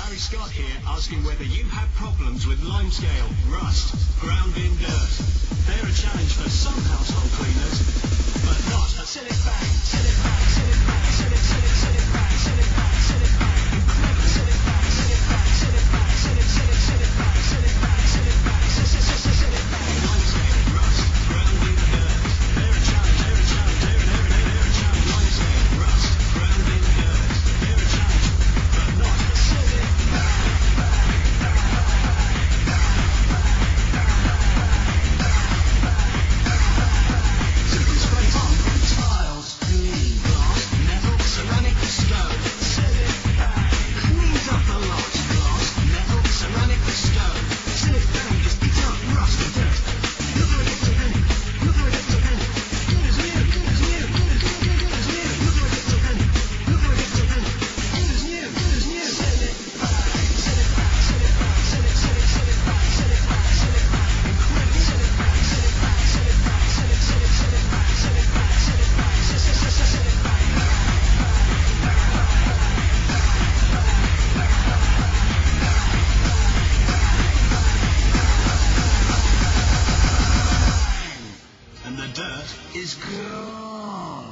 Barry Scott here, asking whether you have problems with limescale, rust, ground in dirt. They're a challenge for some household cleaners, but not a Sillet Bang. Sillet Bang, Sillet Bang, Sillet, Sillet, Sillet Bang, Sillet Bang, Sillet Bang. Incredible Sillet Bang, Sillet Bang, Sillet Bang, Sillet, Sillet, Sillet Bang, Sillet Bang, Sillet Bang, Sillet Bang. Limescale, rust, ground in dirt. They're a challenge, they're a challenge, they're a challenge. Limescale, rust, ground in dirt. They're a challenge, but not a Sillet Bang. Simple spray on tiles, clean glass, metal, ceramic, stone. Sillet Bang cleans up the lot. Glass, metal, ceramic, stone. Sillet Bang just beats up rust and dirt. Look how it gets a penny. Look how it gets a penny. Good as new, good as new, good as new, good as new. Look how it gets a penny. Look how it gets a penny. Good as new, good as new. Sillet Bang, Sillet Bang, Sillet Bang, Sillet, Sillet, Sillet Bang, Sillet Bang, Sillet Bang. Incredible Sillet Bang, Sillet Bang, Sillet Bang, Sillet, Sillet, Sillet Bang, Sillet Bang, Sillet Bang, Sillet Bang. And the dirt is gone.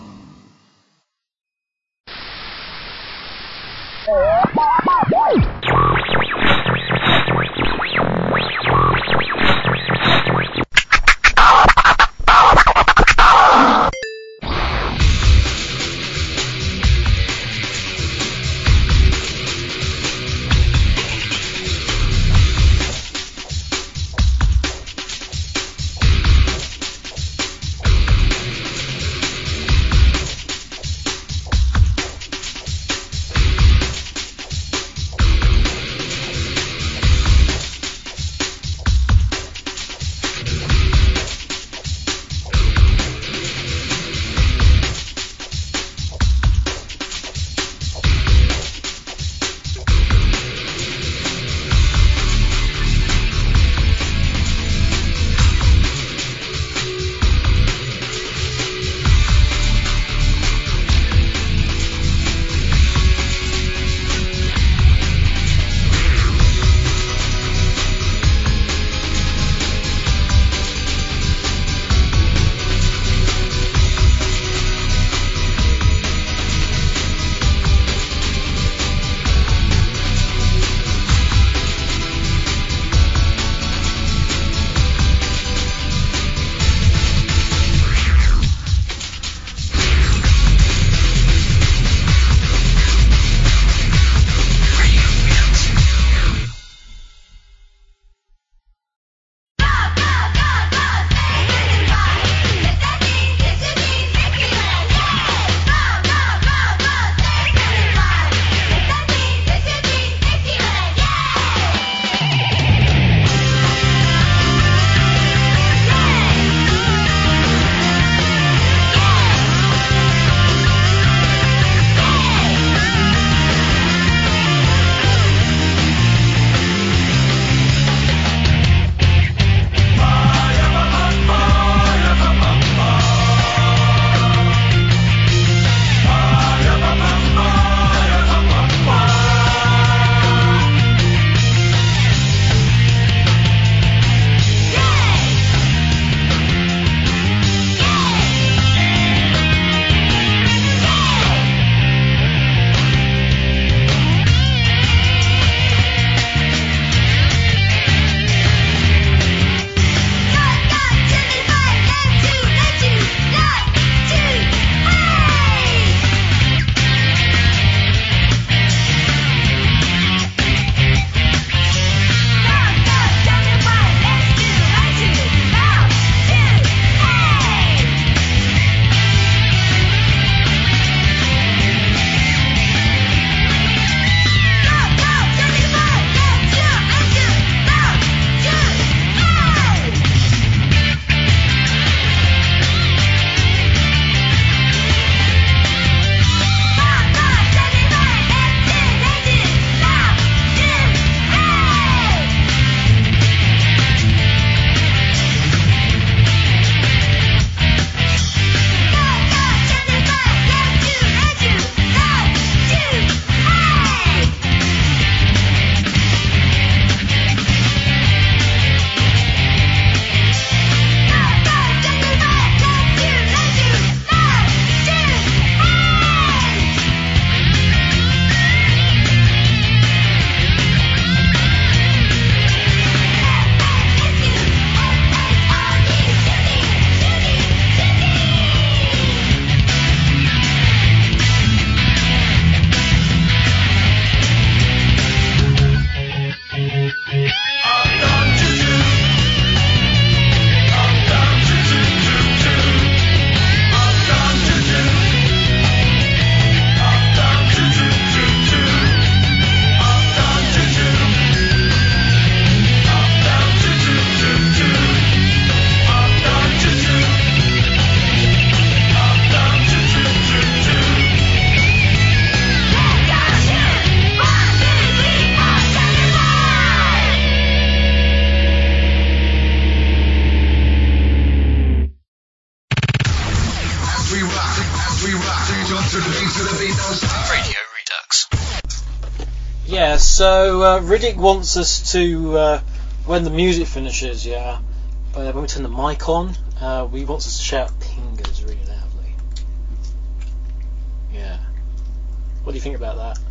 Yeah, so Riddick wants us to, when the music finishes, when we turn the mic on, he wants us to shout Pingers really loudly. Yeah. What do you think about that?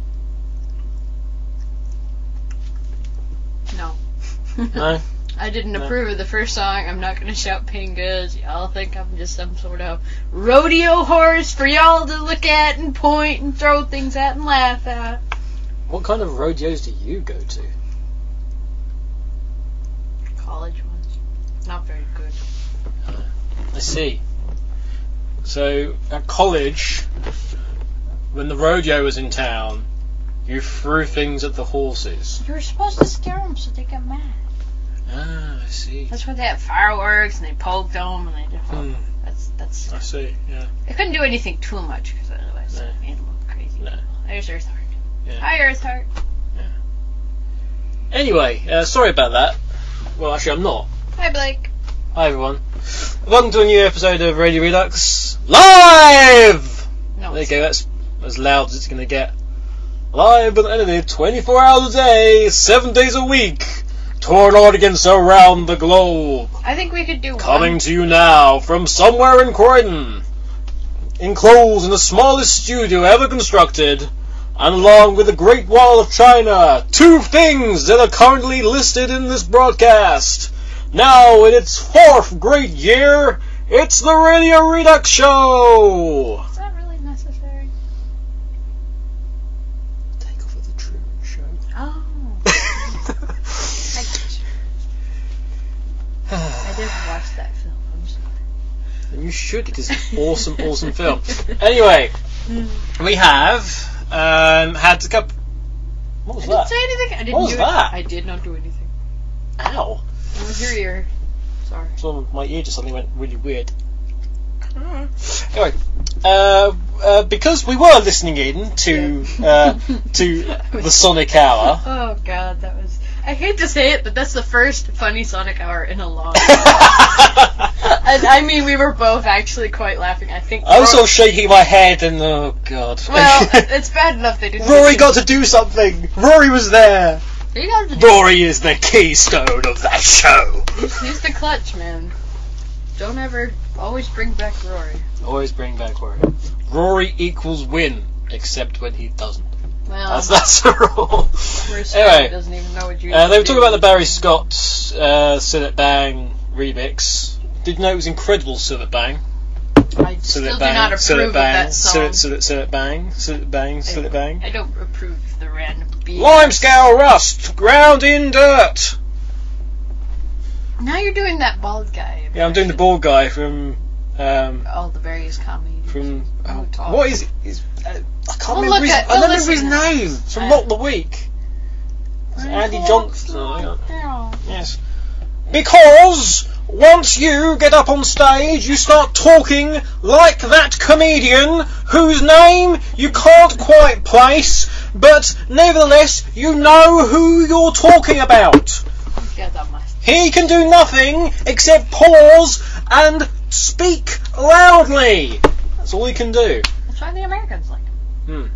No. No? I didn't No. approve of the first song. I'm not gonna shout Pingas. Y'all think I'm just some sort of rodeo horse for y'all to look at and point and throw things at and laugh at. What kind of rodeos do you go to? College ones. Not very good. I see. So, at college, when the rodeo was in town, you threw things at the horses. You were supposed to scare them so they got mad. Ah, I see. That's why they had fireworks and they poked them and they did. That's. I see, yeah. They couldn't do anything too much because otherwise No. it made them look crazy. No. There's Earthheart. Yeah. Hi, Earthheart. Anyway, sorry about that. Well, actually, I'm not. Hi, Blake. Hi, everyone. Welcome to a new episode of Radio Redux Live! No, There you go, that's as loud as it's going to get. Live and edited 24 hours a day, 7 days a week. Touring audience around the globe. I think we could do Coming one. to you now from somewhere in Croydon. Enclosed in the smallest studio ever constructed. And along with the Great Wall of China. Two things that are currently listed in this broadcast. Now, in its fourth great year, it's the Radio Redux Show! Is that really necessary? Take off with the Truman Show. Oh. I didn't watch that film. I'm sorry. And you should, it is an awesome, awesome film. Anyway, we have had a couple... What was I that? didn't say anything. I didn't What was do that? It. I did not do anything. Ow. It was your ear. Sorry. So my ear just suddenly went really weird. Mm-hmm. Anyway, because we were listening in to the Sonic Hour. Oh god, that was. I hate to say it, but that's the first funny Sonic Hour in a long time. And I mean, we were both actually quite laughing. I think. I was sort of shaking my head and oh god. Well, it's bad enough they didn't. Rory got to do something. Rory was there. You guys did. Rory is the keystone of that show. He's the clutch, man. Don't ever. Always bring back Rory. Always bring back Rory. Rory equals win, except when he doesn't. Well, That's the rule. Bruce Anyway, doesn't even know what you. they were talking about the Barry Scott Sillet Bang remix. Did you know it was incredible, Sillet Bang? I still do not approve of that song. Sillet Bang, Sillet Bang, Sillet Bang. I don't approve of the random beat. Limescale rust, ground in dirt. Now you're doing that bald guy. Yeah, I'm doing the bald guy from All the various comedies. what is it? I can't remember his, We'll his listen. name. It's from Mock the Week. It's Andy Johnson. Yes. Because once you get up on stage, you start talking like that comedian whose name you can't quite place, but nevertheless you know who you're talking about. Yeah, that must. He can do nothing except pause and speak loudly. That's all he can do. That's why the Americans like him.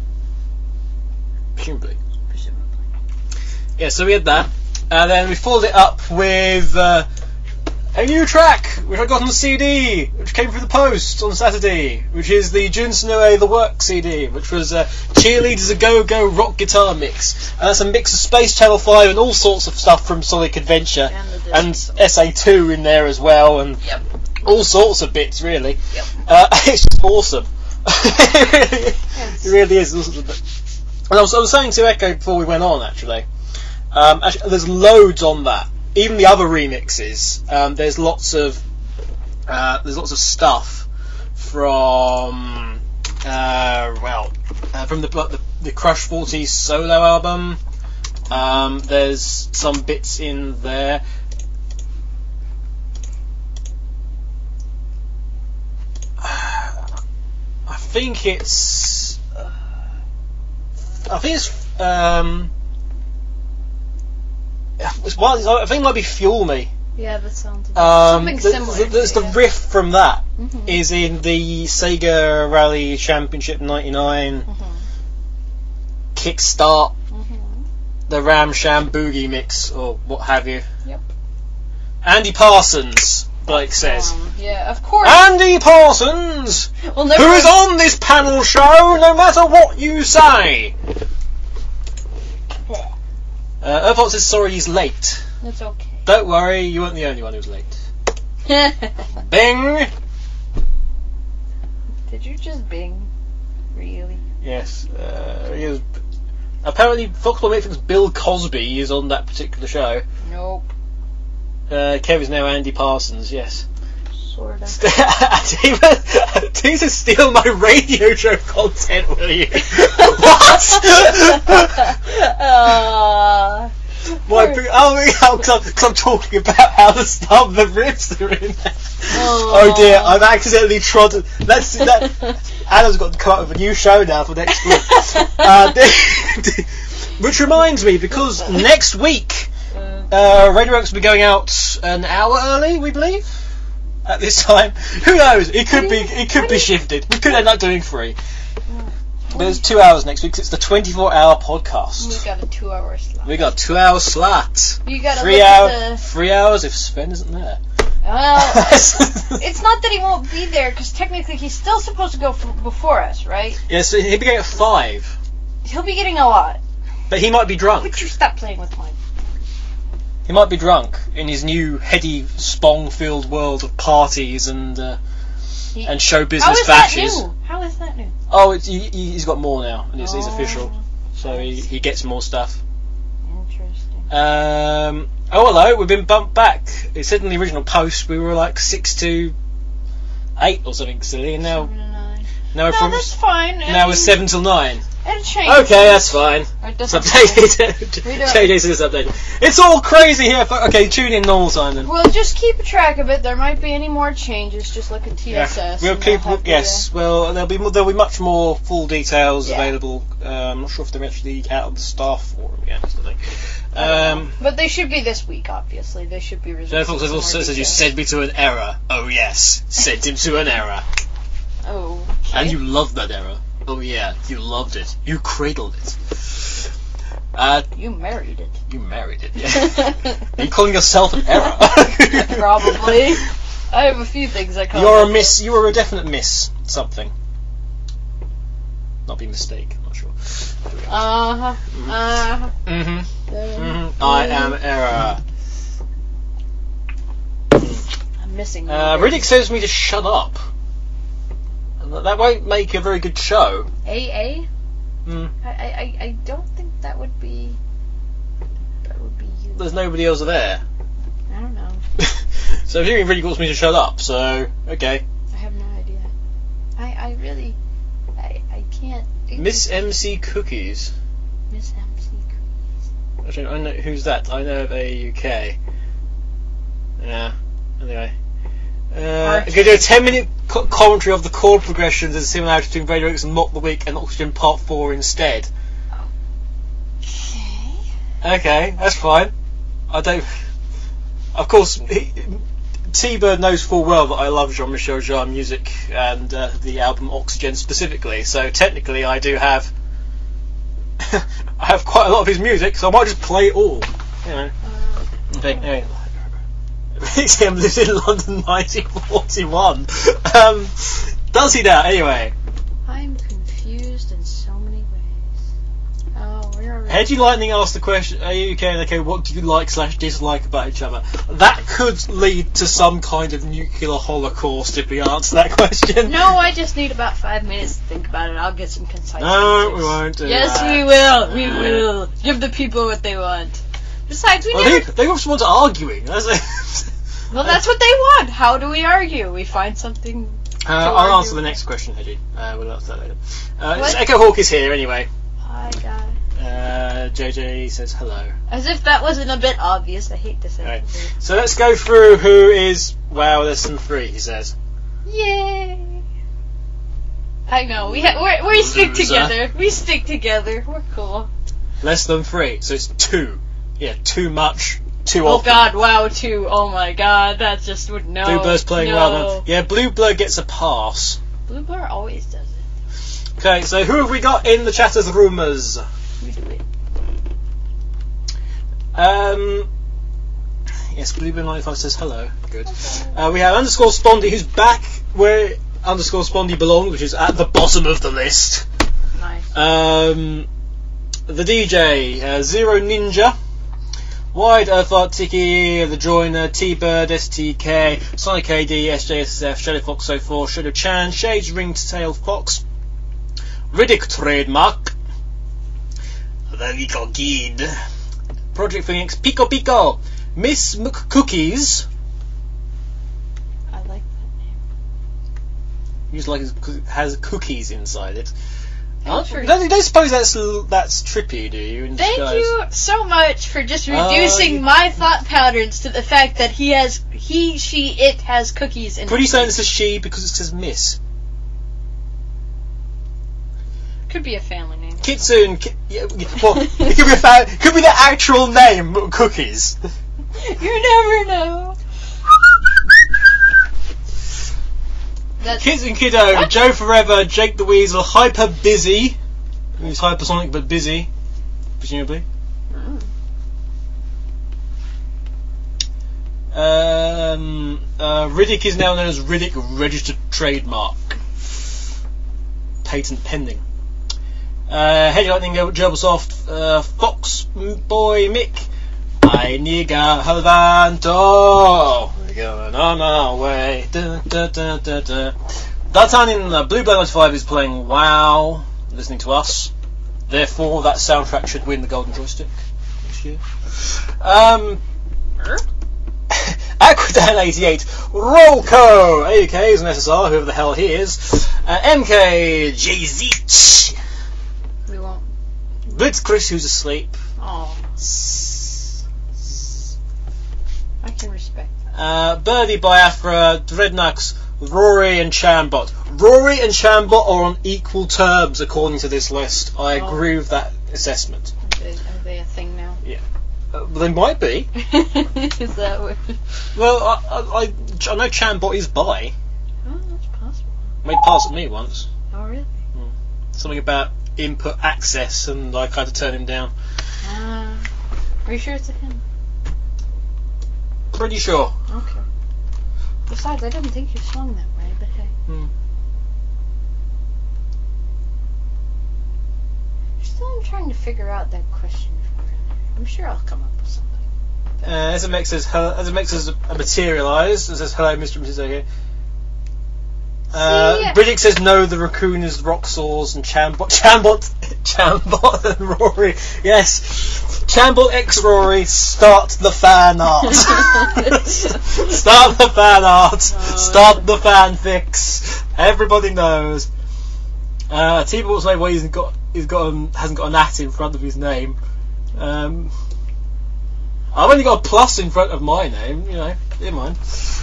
Presumably. Presumably. Yeah, so we had that. And then we followed it up with a new track, which I got on the CD, which came through the post on Saturday, which is the Junsonoe The Work CD, which was Cheerleaders A Go-Go rock guitar mix. And that's a mix of Space Channel 5 and all sorts of stuff from Sonic Adventure. And SA2 in there as well, and Yep. all sorts of bits, really. Yep. It's just awesome. It really is. And I was saying to Echo before we went on, actually, there's loads on that. Even the other remixes, there's lots of stuff from from the Crush 40 solo album. There's some bits in there. I think it's I think it might be Fuel Me. Yeah, that sounds something similar. The riff from that Mhm. is in the Sega Rally Championship '99 Mhm. kickstart Mm-hmm. the Ram Sham Boogie mix or what have you. Yep. Andy Parsons, Blake says. Yeah, of course. Andy Parsons, We'll never who is on this panel show no matter what you say. Earthbot says sorry he's late. That's okay. Don't worry, you weren't the only one who was late. Bing! Did you just bing? Really? Yes. He is, apparently, Folklore Matrix Bill Cosby is on that particular show. Nope. Kev is now Andy Parsons, yes. Sort of. Please steal my radio show content, will you? What? Because I'm talking about how the start of the ribs are in there. Oh dear, I've accidentally trodden. Adam's got to come up with a new show now for next week. Which reminds me, because next week, Radio X will be going out an hour early, we believe. At this time, who knows? It could be shifted. We could end up doing 3. There's 2 hours next week 'cause it's the 24-hour podcast. We got a 2-hour slot. We got a 2-hour slot. You gotta 3 look hours. at 3 hours if Sven isn't there. It's not that he won't be there, because technically he's still supposed to go before us, right? Yeah, so he'll be going at 5, He'll be getting a lot. but he might be drunk. Would you stop playing with mine? He might be drunk in his new heady, spong-filled world of parties and show business bashes. How is that new? Oh, he's got more now, and it's official. So he gets more stuff. Interesting. Oh, hello, we've been bumped back. It said in the original post we were like 6 to 8 or something silly, and now 7 to 9. now we're No, from that's fine. now we're 7 till 9. It'll change. Okay, that's fine. It It's doesn't updated. We don't- JJ says it's updated. It's all crazy here. Okay, tune in normal time then. Well, just keep a track of it. There might be any more changes. Just look at TSS. We'll and keep. they'll have Yes. Well, there'll be much more full details Yeah. available. I'm not sure if they're actually out of the staff forum yet. Something. But they should be this week. Obviously, they should be released. Jennifer also says you sent me to an error. Oh yes, sent him to an error. Oh. And you loved that error. Oh yeah, you loved it. You cradled it. You married it. You married it. Yeah. Are you calling yourself an error? Probably. I have a few things I call. You're a myself. miss. You are a definite miss. Something. Not be mistake. I'm not sure. I am error. I'm missing. Riddick says to me to shut up. And that won't make a very good show. AA? Mm. I don't think that would be. That would be you. There's nobody else there. I don't know. So if Riddick wants me to shut up, so okay. I have no idea. I really. I can't. Miss MC Cookies. Miss MC Cookies. Actually, I know who's that. I know of AUK. Yeah. Anyway. I'm going to do a 10-minute commentary of the chord progressions and similarities between Radio X and Mock the Week and Oxygen Part 4 instead. Okay, that's fine. I don't... Of course, T-Bird knows full well that I love Jean-Michel Jarre music and the album Oxygen specifically, so technically I do have... I have quite a lot of his music, so I might just play it all. You know. Okay, anyway. Him lives in London 1941. Does he now? Anyway. I'm confused in so many ways. Oh, we're. Hedgie Lightning asked the question, are you okay, what do you like/dislike about each other? That could lead to some kind of nuclear holocaust if we answer that question. No, I just need about 5 minutes to think about it. I'll get some concise No, answers. we won't do Yes, that. we will. We will. Give the people what they want. Besides, we never... They also want arguing. That's it. Well, that's what they want. How do we argue? We find something... I'll argue. answer the next question, Hedgie. We'll answer that later. What? Echo Hawk is here anyway. Hi, guy. JJ says hello. As if that wasn't a bit obvious. I hate this. Right. So let's go through who is WoW Lesson 3, he says. Yay! I know. We stick Loser. together. We stick together. We're cool. Less than 3, so it's 2. Yeah, too much, too Oh often. god, WoW 2. Oh my god, that just would no. Blue Blur's playing no. well now. Yeah, Blue Blur gets a pass. Blue Blur always does it. Okay, so who have we got in the chatter's rumours? Yes, Bluebeam95 says hello. Good. We have underscore Spondy, who's back where underscore Spondy belongs, which is at the bottom of the list. Nice. The DJ, Zero Ninja, Wide Earthart Tiki, The Joiner, T-Bird, STK, Sonic AD, SJSF, Shadow Fox 04, Shadow Chan, Shades Ringtail Fox, Riddick Trademark, The Legal Guide, Project Phoenix, Pico Pico, Miss McCookies. I like that name. You just like it has cookies inside it. Thanks for- You don't suppose that's trippy, do you? in Thank disguise? you so much for just reducing my thought patterns to the fact that it has cookies in it. Pretty certain it's a she because it says Miss. Could be a family name. Kitsune. Well, it could be the actual name, Cookies. You never know. Kids and Kiddo, What? Joe Forever, Jake the Weasel, Hyper Busy. He's hypersonic but busy, presumably. Riddick is now known as Riddick Registered Trademark. Patent pending. Heavy Lightning, Gerbalsoft, Fox Boy Mick, I nigga Halvanto. We're going on our way. Dartan in Blue Blood 95 is playing WoW, listening to us. Therefore, that soundtrack should win the Golden Joystick this year. Aquadan88, Rolco, AK is an SSR, whoever the hell he is. MK, JZ, We won't. Blitz Chris, who's asleep. Oh. I can respect that. Birdie Biafra, Dreadnux, Rory and Chambot. Rory and Chambot are on equal terms according to this list. I agree with that assessment. Are they a thing now? Yeah. They might be. Is that what? Well, I know Chambot is bi. Oh, that's possible. Made pass at me once. Oh, really? Something about input access, and I kind of turned him down. Are you sure it's a him? Pretty sure. Okay. Besides, I didn't think you swung that way, but hey. Still, I'm trying to figure out that question from earlier. I'm sure I'll come up with something. SMX says, SMX has materialised and says, hello, Mr. and Mrs. OK. Bridget says, no, the raccoon is Roxors and Chambot and Rory. Yes. Chambot x Rory, start the fan art. Start the fan art. Start the fanfics. Everybody knows. T-Ball's name, well, hasn't got an at in front of his name. I've only got a plus in front of my name, you know, never mind.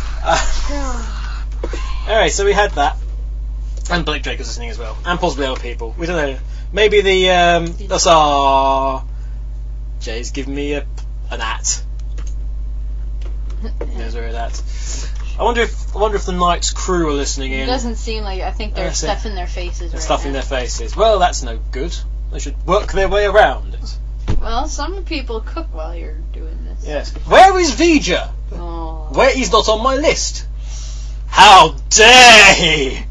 Alright, so we had that. And Blake Drake was listening as well. And possibly other people. We don't know. Maybe that's our... Jay's giving me an at. There's where that. I wonder if the Knight's crew are listening in. It doesn't seem like. I think they're stuffing their faces right Stuffing now. their faces. Well, that's no good. They should work their way around it. Well, some people cook while you're doing this. Yes. Where is Vija? Oh. Where he's not on my list. How dare he!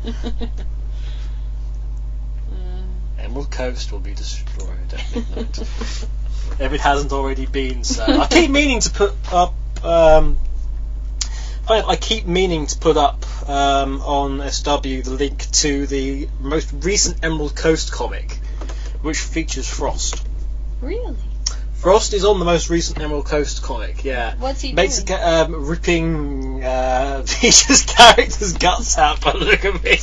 Emerald Coast will be destroyed at midnight. If it hasn't already been so. I keep meaning to put up on SW the link to the most recent Emerald Coast comic, which features Frost. Really? Frost is on the most recent Emerald Coast comic, yeah. What's he Makes doing? Ripping Vijay's character's guts out by the look of it.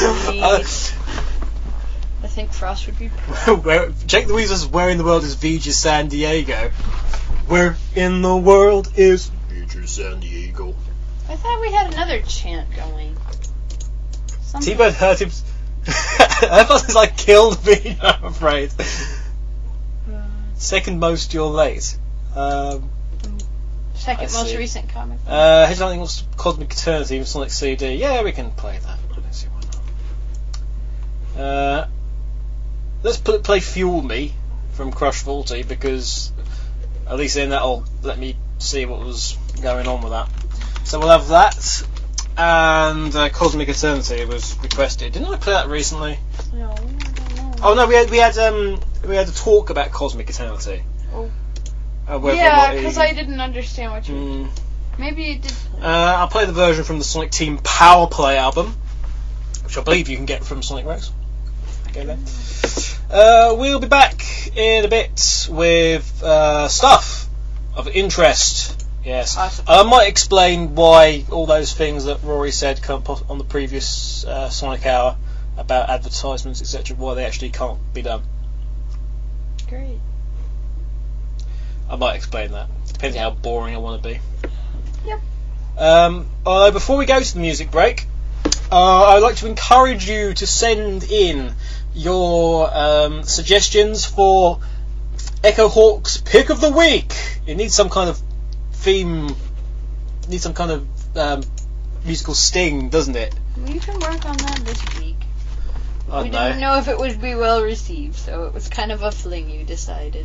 I think Frost would be proud. Jake the Weasel's Where in the World is Vija San Diego? Where in the world is Vija San Diego? I thought we had another chant going. Something. T-Bird hurt him. I thought it's like killed Vija, I'm afraid. Second most, you're late. Second I most see. recent comic. Here's something else, Cosmic Eternity from Sonic CD. Yeah, we can play that. Let's see why not. Let's play Fuel Me from Crush 40 because At least then that'll let me see what was going on with that. So we'll have that, and Cosmic Eternity was requested. Didn't I play that recently? No, I don't know. Oh no, we had a talk about Cosmic Eternity. Oh. Whether or Yeah, not because I didn't understand what you. Maybe you did. I'll play the version from the Sonic Team Power Play album, which I believe you can get from Sonic Rex. Okay, then. We'll be back in a bit with stuff of interest. Yes. Awesome. I might explain why all those things that Rory said on the previous Sonic Hour about advertisements, etc., why they actually can't be done. Great. I might explain that, depending how boring I want to be. Yep. Although before we go to the music break, I'd like to encourage you to send in your suggestions for Echo Hawk's Pick of the Week. It needs some kind of theme, needs some kind of musical sting, doesn't it? We can work on that this week. I We don't didn't know if it would be well received, so it was kind of a fling, you decided.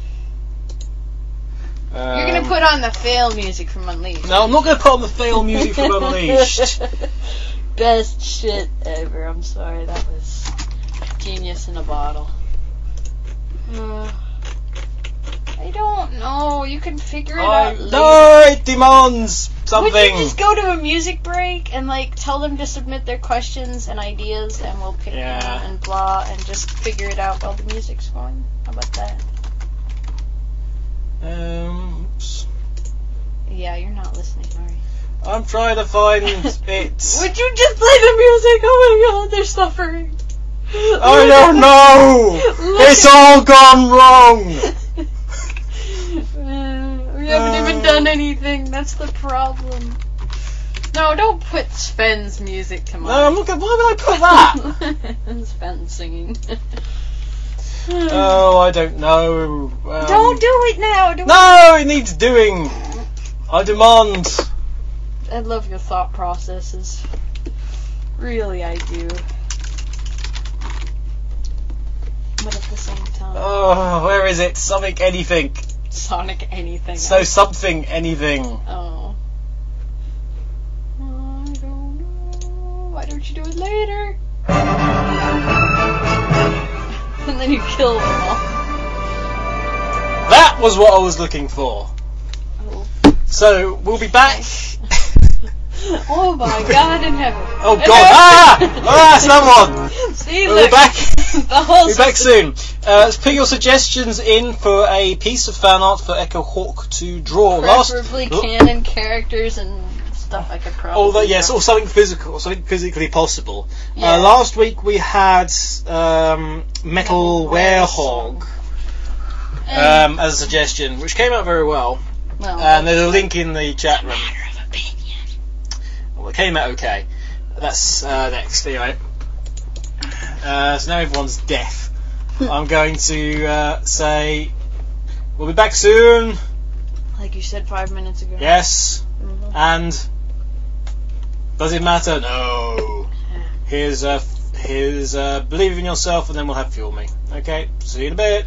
You're going to put on the fail music from Unleashed. No, I'm not going to put on the fail music from Unleashed. Best shit ever. I'm sorry, that was genius in a bottle. I don't know. You can figure it out later. No, it demands something. Would you just go to a music break and tell them to submit their questions and ideas, and we'll pick them and blah, and just figure it out while the music's going? How about that? Oops. Yeah, you're not listening, are you? I'm trying to find it. Would you just play the music? Oh my god, they're suffering. I don't know. It's all gone wrong. We haven't even done anything. That's the problem. No, don't put Sven's music to mine. No, I'm not going. Why would I put that? Sven singing. Oh, I don't know. Don't do it now. No, it needs doing. I demand. I love your thought processes. Really, I do. But at the same time, Oh, where is it? Sonic anything. Sonic anything. So something anything. Oh. I don't know. Why don't you do it later? And then you kill them all. That was what I was looking for. Oh. So we'll be back. Oh my god in heaven. Oh god! That's another one. See, We'll be back. The whole We'll be back system. soon. Let's put your suggestions in for a piece of fan art for Echo Hawk to draw. Preferably canon characters and stuff I could probably. Although yes, draw. or something physical, something physically possible. Yeah. Last week we had Metal Werehog as a suggestion, which came out very well. Well, And there's a link in the chat room. matter of opinion. Well, it came out okay. That's next, anyway. So now everyone's deaf. I'm going to say we'll be back soon. Like you said 5 minutes ago. Yes. Mhm. And does it matter? No. Here's believe in yourself, and then we'll have Fuel Me. Okay. See you in a bit.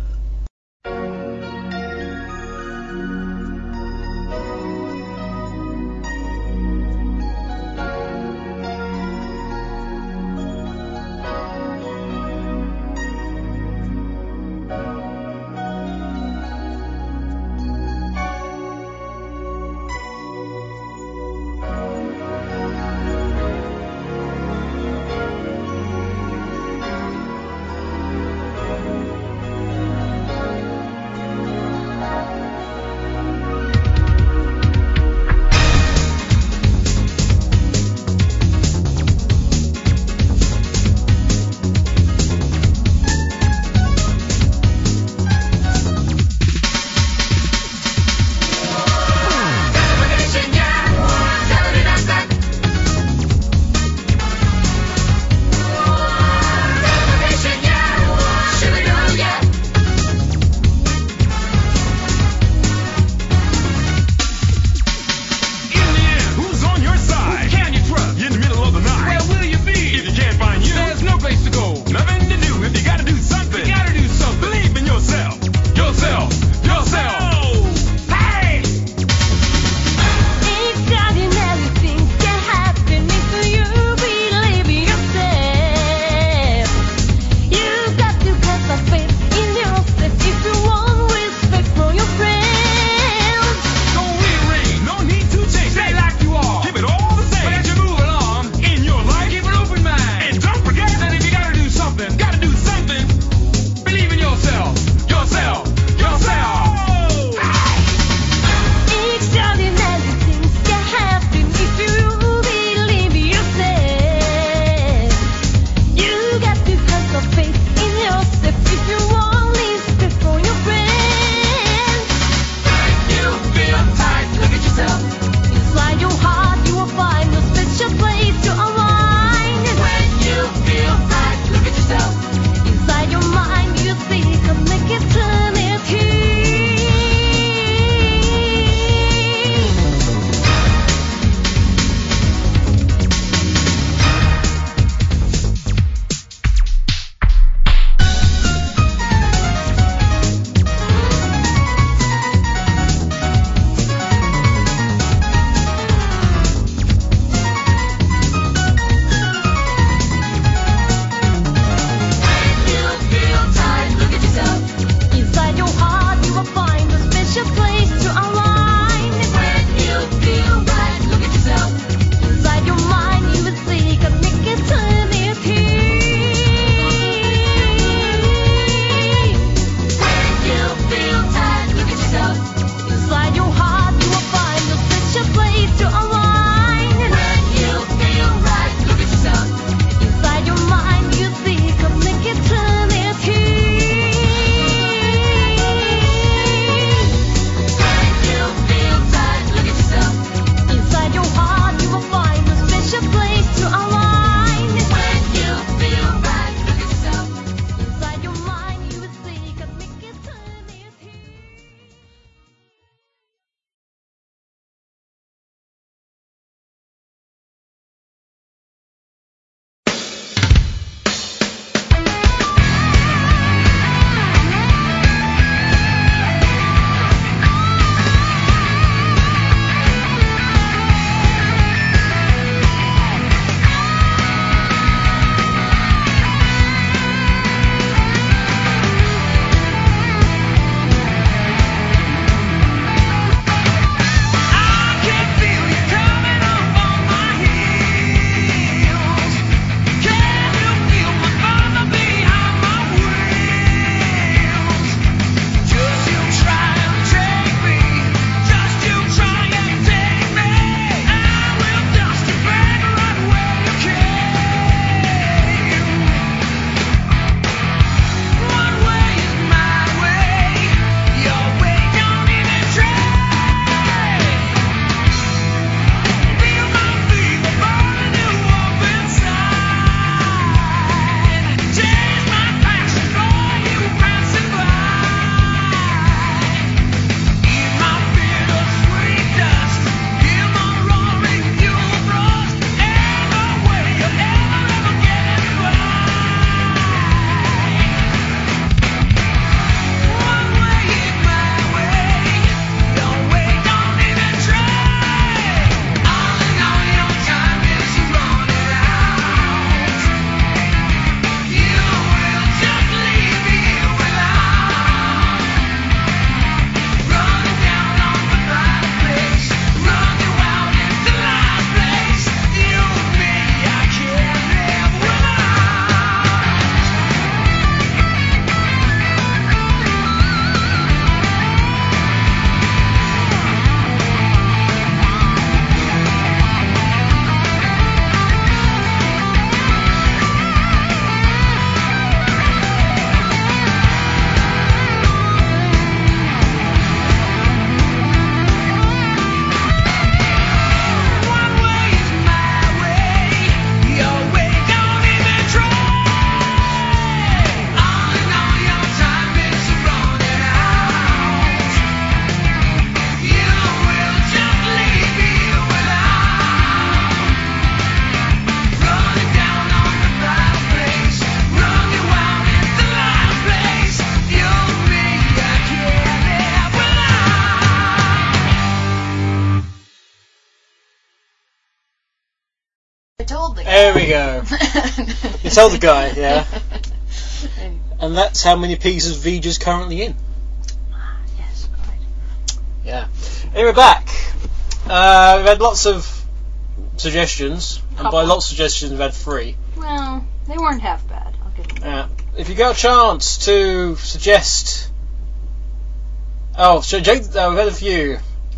There we go. You tell the guy, yeah. Anyway. And that's how many pieces Vija's currently in. Yes, right. Yeah. Anyway, we're back. We've had lots of suggestions, and by Couple. lots of suggestions, we've had 3. Well, they weren't half bad. I'll give them that. If you got a chance to suggest... Oh, so Jake, we've had a few.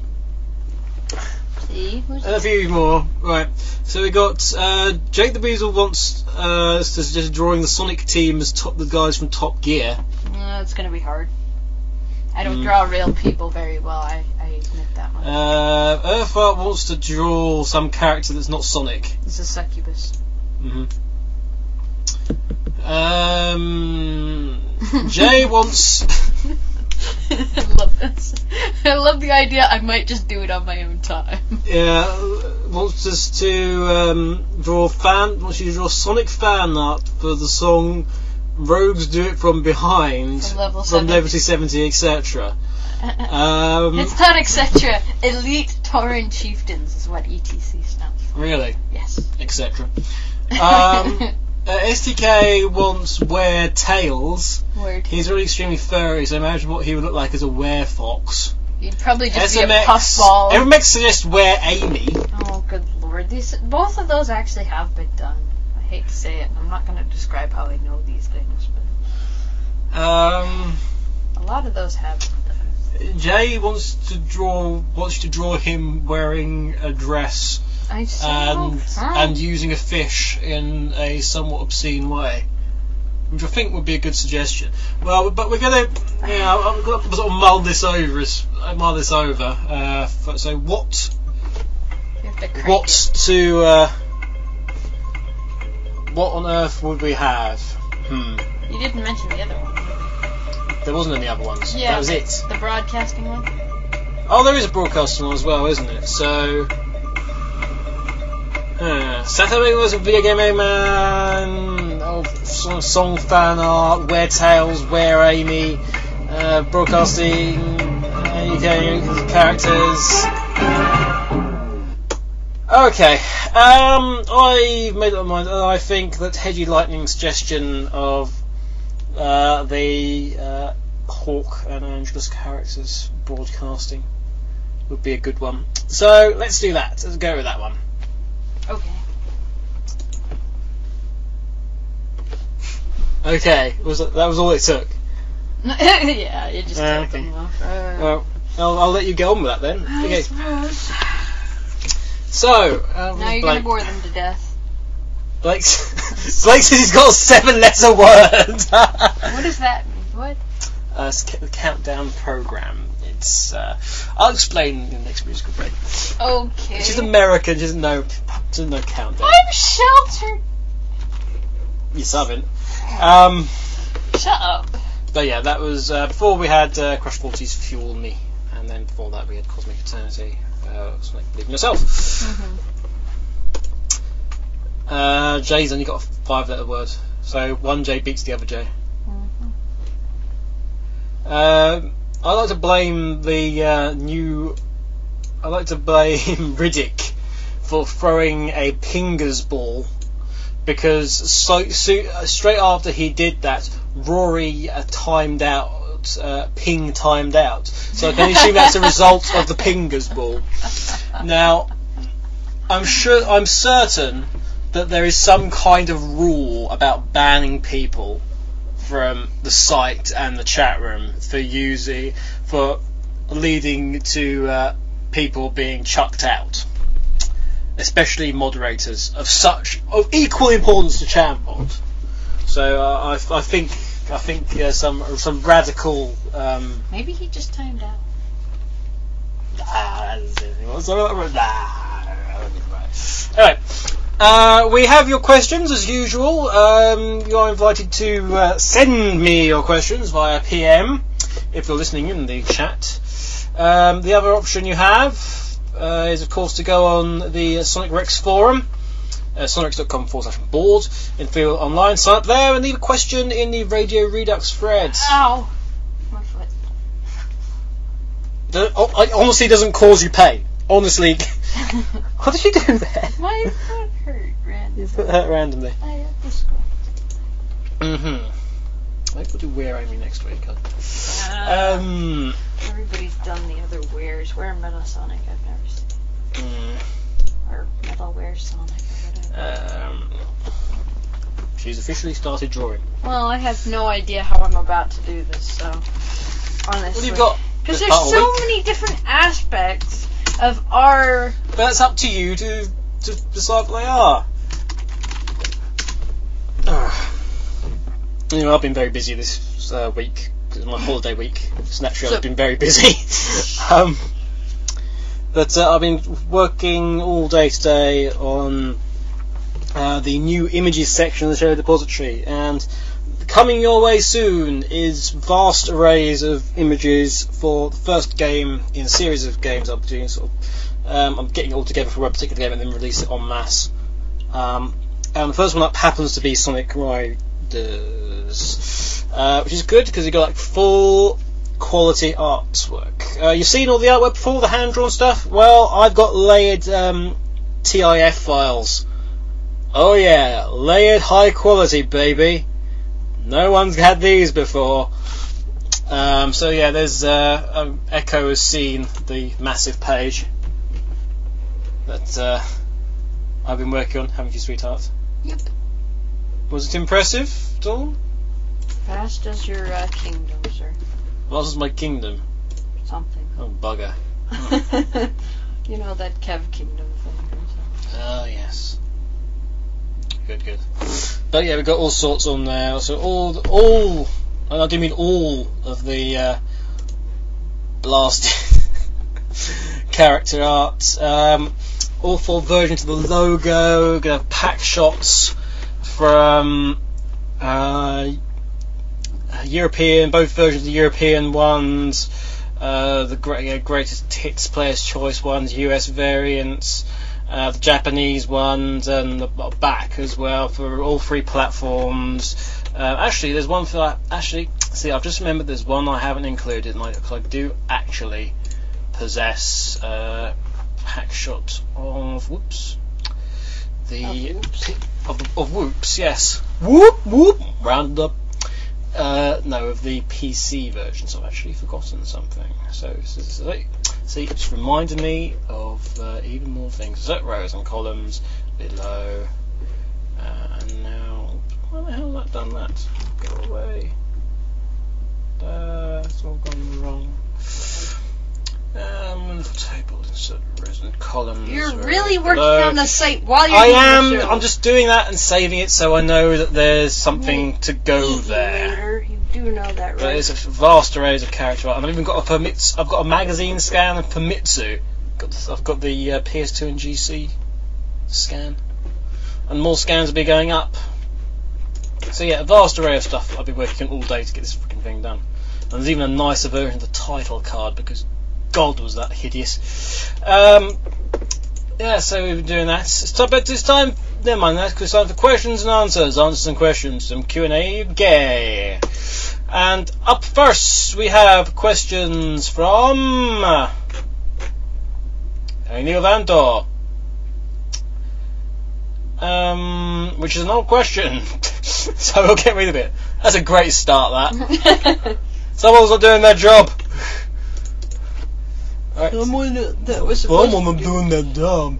See? Who's And a few more. Right. So we got Jake the Weasel wants us to suggest drawing the Sonic team as the guys from Top Gear. It's gonna be hard. I don't draw real people very well, I admit that much. Earthart wants to draw some character that's not Sonic. It's a succubus. Jay wants... I love this. I love the idea. I might just do it on my own time. Yeah, wants us to wants you to draw Sonic fan art for the song Rogues Do It From Behind, From level from 70. level 70, etc. It's not etc. Elite Tauren Chieftains is what ETC stands for. Really? Yes. Etc. STK wants Were Tails. Word. He's really extremely furry, so imagine what he would look like as a werefox. You'd probably just be a puffball. SMX suggests Were Amy. Oh, good lord. Both of those actually have been done. I hate to say it. I'm not going to describe how I know these things, but a lot of those have been done. Jay wants you to draw him wearing a dress I see. and using a fish in a somewhat obscene way, which I think would be a good suggestion. Well, but we're gonna, I've got to sort of mull this over. So what on earth would we have? You didn't mention the other one. There wasn't any other ones. Yeah, That was it. The broadcasting one. Oh, there is a broadcasting one as well, isn't it? So. Saturday was a video game man. Song fan art. Were Tails. Were Amy. Broadcasting. Characters. Okay. I've made up my mind. I think that Hedgie Lightning's suggestion of the Hawk and Angelus characters broadcasting would be a good one. So let's do that. Let's go with that one. Okay. Okay, that was all it took. Yeah, you just Okay. took them off. Well, I'll let you get on with that then. I Okay. suppose. So Now you're going to bore them to death. Blake says he's got a 7-letter word. What does that mean? What? It's the countdown program. It's I'll explain in the next musical break. Okay. She's American. She doesn't know countdown. I'm sheltered. You haven't. Shut up. But yeah, that was before we had Crush 40's Fuel Me, and then before that we had Cosmic Eternity, Sonic Believe in Yourself. Jay's only got a 5-letter word, so one J beats the other J. I like to blame Riddick for throwing a Pingers ball, because straight after he did that, Rory timed out, Ping timed out. So I can assume that's a result of the Pingers ball. Now, I'm certain that there is some kind of rule about banning people from the site and the chat room for leading to people being chucked out, especially moderators of equal importance to Chambot. So I think some radical. Maybe he just timed out. Anyway, we have your questions as usual. You are invited to send me your questions via PM if you're listening in the chat. The other option you have is, of course, to go on the Sonic Rex forum, sonicrex.com/board, and feel online. Sign up there and leave a question in the Radio Redux thread. Ow! My foot. It honestly doesn't cause you pain. Honestly. What did you do there? My foot hurt randomly. You put that randomly. I have described. Maybe we'll do Where Amy next week. Everybody's done the other Where's. Where Metal Sonic I've never seen. Or Metal Where Sonic or whatever. She's officially started drawing. Well, I have no idea how I'm about to do this, so honestly. Well, you've got because this there's part of the so week. many different aspects of our. But that's up to you to decide what they are. You know, I've been very busy this week. It's my holiday week. It's naturally I've been very busy. But I've been working all day today on the new images section of the Shadow Depository, and coming your way soon is vast arrays of images for the first game in a series of games I'll be doing. I'm getting it all together for a particular game and then release it en masse. And the first one up happens to be Sonic Riders, which is good because you've got like full quality artwork. You've seen all the artwork before, the hand-drawn stuff? Well, I've got layered TIF files. Oh yeah, layered high quality, baby. No one's had these before. So yeah, there's Echo has seen the massive page that I've been working on, haven't you, sweetheart? Yep. Was it impressive at all? Fast as your kingdom, sir. What was my kingdom? Something. Oh, bugger. You know that Kev Kingdom thing. Oh, yes. Good. But yeah, we've got all sorts on there. So all, and I do mean all of the blasted character art. All four versions of the logo. Gonna have pack shots from European, both versions of the European ones, the greatest hits, player's choice ones, US variants, the Japanese ones, and the back as well for all three platforms. Actually, there's one for see, I've just remembered there's one I haven't included because I do actually possess pack shot of of Whoops, yes. Whoop! Rounded up. No, of the PC version, so I've actually forgotten something. So see, it's reminded me of even more things. So rows and columns below. And now, why the hell have I done that? Go away. It's all gone wrong. Table, insert rows and columns. You're really working on the site while you're I doing am. the show. I'm just doing that and saving it so I know that there's something to go there. You do know that, right? But there's a vast arrays of character art. I've even got I've got a magazine scan of Famitsu. I've got the PS2 and GC scan, and more scans will be going up. So yeah, a vast array of stuff. I've been working all day to get this freaking thing done. And there's even a nicer version of the title card because God was that hideous. Yeah, so we've been doing that. But it's time. Never mind that, because it's time for questions and answers and questions, some Q&A gay. And up first we have questions from Neil Vandor, which is an old question. So we'll get rid of it. That's a great start. That someone's not doing their job. Right. Someone that was supposed Someone to doing their job.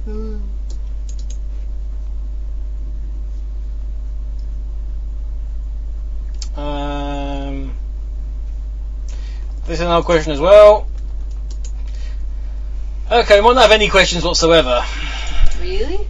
This is another question as well. Okay, we might not have any questions whatsoever. Really?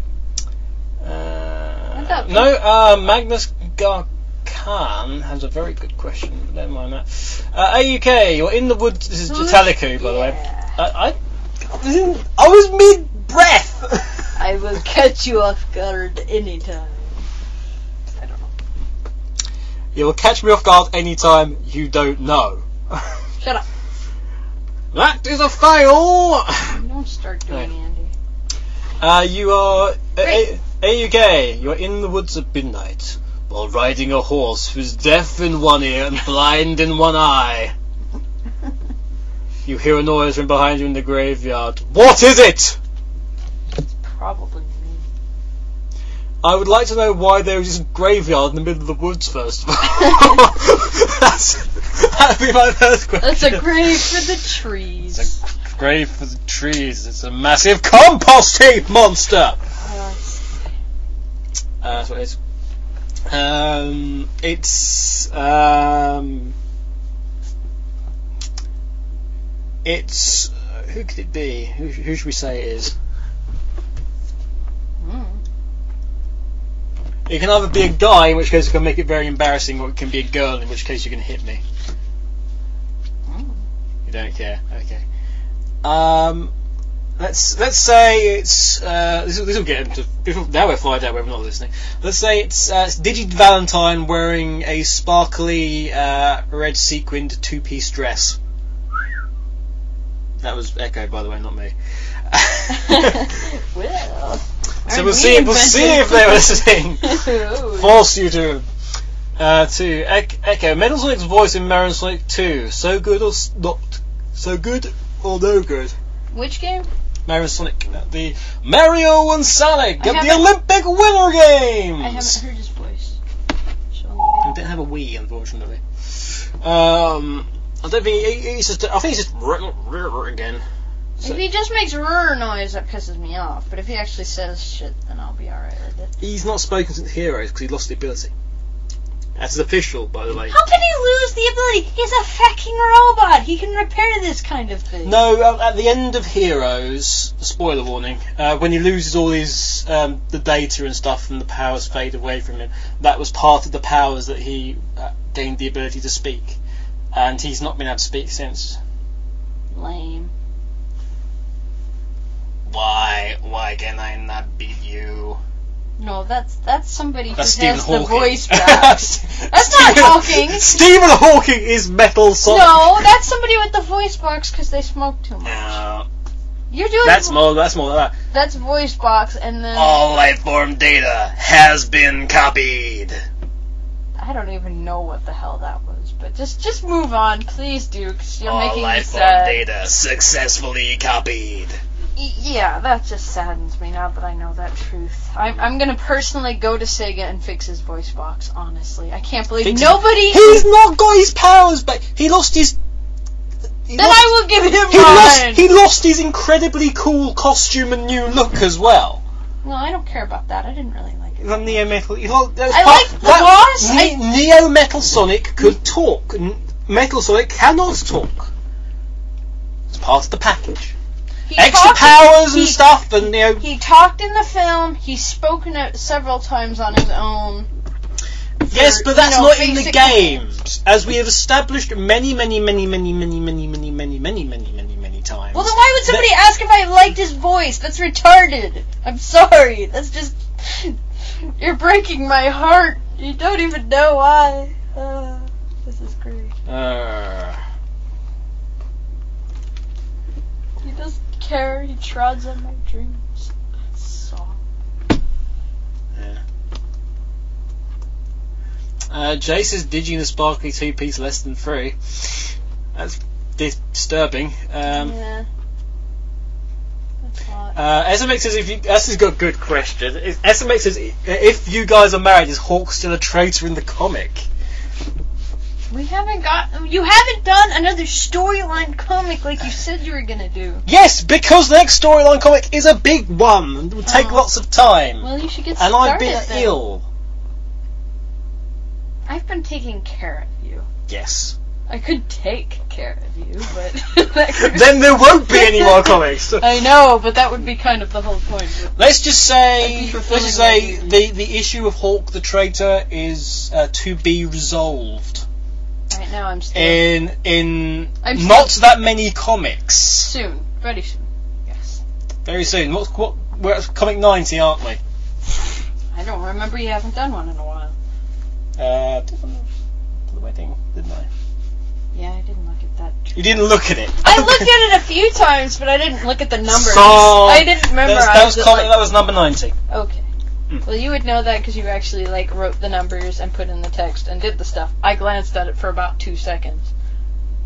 No, Magnus Garkan has a very good question, but never mind that. AUK, you're in the woods. This is Jitaliku, by the way. I was mid-breath. I will catch you off guard anytime. I don't know. You will catch me off guard anytime you don't know. Shut up. That is a fail. Don't start doing Andy. You are AUK. You are in the woods at midnight while riding a horse who's deaf in one ear and blind in one eye. You hear a noise from behind you in the graveyard. What is it? It's probably me. I would like to know why there was this graveyard in the middle of the woods, first of all. That'd be my first question. That's a grave for the trees. It's a grave for the trees. It's a massive compost heap monster! That's what it is. It's who could it be? Who should we say it is? It can either be a guy, in which case it can make it very embarrassing, or it can be a girl, in which case you can hit me. You don't care, okay. Let's say it's this will get into now we're find out whether we're not listening. Let's say it's Digi Valentine wearing a sparkly red sequined two-piece dress. That was Echo, by the way, not me. Well, so we'll see if they're listening. Force you to Echo. Metal Sonic's voice in Mario Sonic 2. So good or not? So good or no good? Which game? Mario Sonic. The Mario and Sonic of the Olympic Winter Games. I haven't heard his voice. I don't have a Wii, unfortunately. I don't think he's just. I think he's just again. If he just makes rrr noise, that pisses me off. But if he actually says shit, then I'll be alright with it. He's not spoken since Heroes because he lost the ability. That's official, by the way. How can he lose the ability? He's a fucking robot. He can repair this kind of thing. No, at the end of Heroes, spoiler warning, when he loses all his the data and stuff and the powers fade away from him, that was part of the powers that he gained the ability to speak. And he's not been able to speak since. Lame. Why can I not beat you? No, that's somebody who That's has Stephen the Hawking. voice box. That's not Hawking. Stephen Hawking is Metal Sonic. No, that's somebody with the voice box because they smoke too much. No. You're doing That's more than that. That's voice box, and then All lifeform data has been copied. I don't even know what the hell that was. But just move on, please, do, because you're All making me lifeform sad. data successfully copied. Yeah, that just saddens me now that I know that truth. I'm gonna personally go to Sega and fix his voice box, honestly. I can't believe He's He's not got his powers back. He lost his... I will give him mine! He lost his incredibly cool costume and new look as well. No, I don't care about that. I didn't really like it. The Neo Metal... I like the boss! Neo Metal Sonic could talk. Metal Sonic cannot talk. It's part of the package. Extra powers and stuff, and He talked in the film. He's spoken it several times on his own. Yes, but that's not in the games, as we have established many times. Well, then why would somebody ask if I liked his voice? That's retarded. I'm sorry. That's just... You're breaking my heart. You don't even know why. This is great. He doesn't care. He trods on my dreams. Song. Jay says Digi and a sparkly two-piece less than 3. That's disturbing. Yeah. That's hot. SMX says this has got a good question. SMX says if you guys are married, is Hawk still a traitor in the comic? You haven't done another storyline comic like you said you were gonna do. Yes, because the next storyline comic is a big one and it will take lots of time. Well, you should get and started. I've been ill. I've been taking care of you. Yes. I could take care of you, but... Then there won't be any more comics. I know, but that would be kind of the whole point. Let's just say the issue of Hawk the Traitor is to be resolved. Right now I'm still... In not that many comics. Soon. Very soon. Yes. Very soon. We're at comic 90, aren't we? I don't remember you haven't done one in a while. For the wedding, didn't I? Yeah, I didn't look at that. You didn't look at it. I looked at it a few times, but I didn't look at the numbers. So I didn't memorize that was number 90. Okay. Well, you would know that because you actually wrote the numbers and put in the text and did the stuff. I glanced at it for about 2 seconds.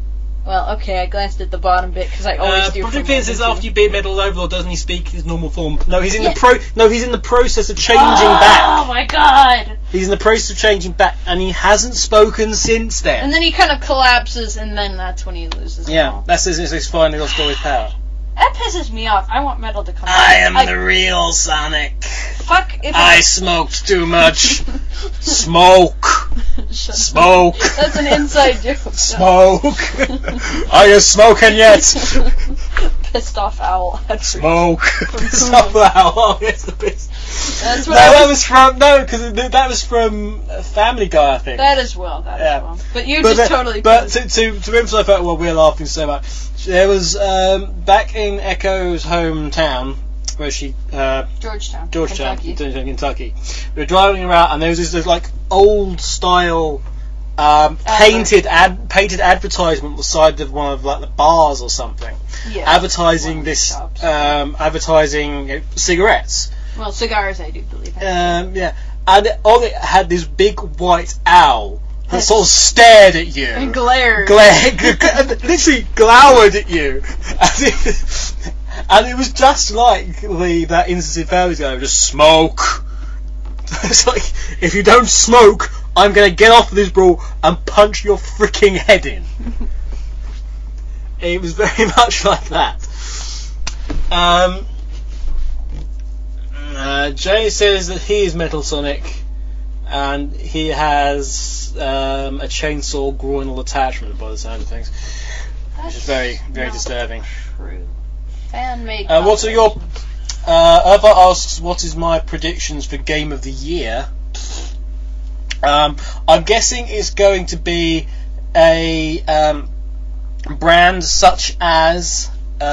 Well, okay, I glanced at the bottom bit because I always do. Project Pin says after you beat Metal Overlord, doesn't he speak his normal form? No, he's in the process of changing back. Oh my god! He's in the process of changing back, and he hasn't spoken since then. And then he kind of collapses, and then that's when he loses. Yeah, that's his finally lost all his power. That pisses me off. I want Metal to come back. I am the real Sonic. Fuck if I smoked too much. Smoke. Smoke. That's an inside joke. Smoke. Are you smoking yet? Pissed off owl. Smoke. Pissed off owl. Oh, yes, the piss. That's what that was from Family Guy, I think. That as well. But you totally. But to emphasise that, well, we're laughing so much. There was back in Echo's hometown, where she Georgetown, Kentucky. We were driving around, and there was this like old style painted advertisement on the side of one of like the bars or something, advertising this advertising cigarettes. Well, cigars, I do believe. And it had this big white owl that sort of stared at you. And glared. Literally glowered at you. And it was just like that instance in Family Guy, just smoke. It's like, if you don't smoke, I'm going to get off of this brawl and punch your freaking head in. It was very much like that. Jay says that he is Metal Sonic, and he has a chainsaw groinal attachment by the sound of things, which is very, very disturbing. True. Fan-made. What are your? Eva asks, "What is my predictions for Game of the Year?" I'm guessing it's going to be a brand such as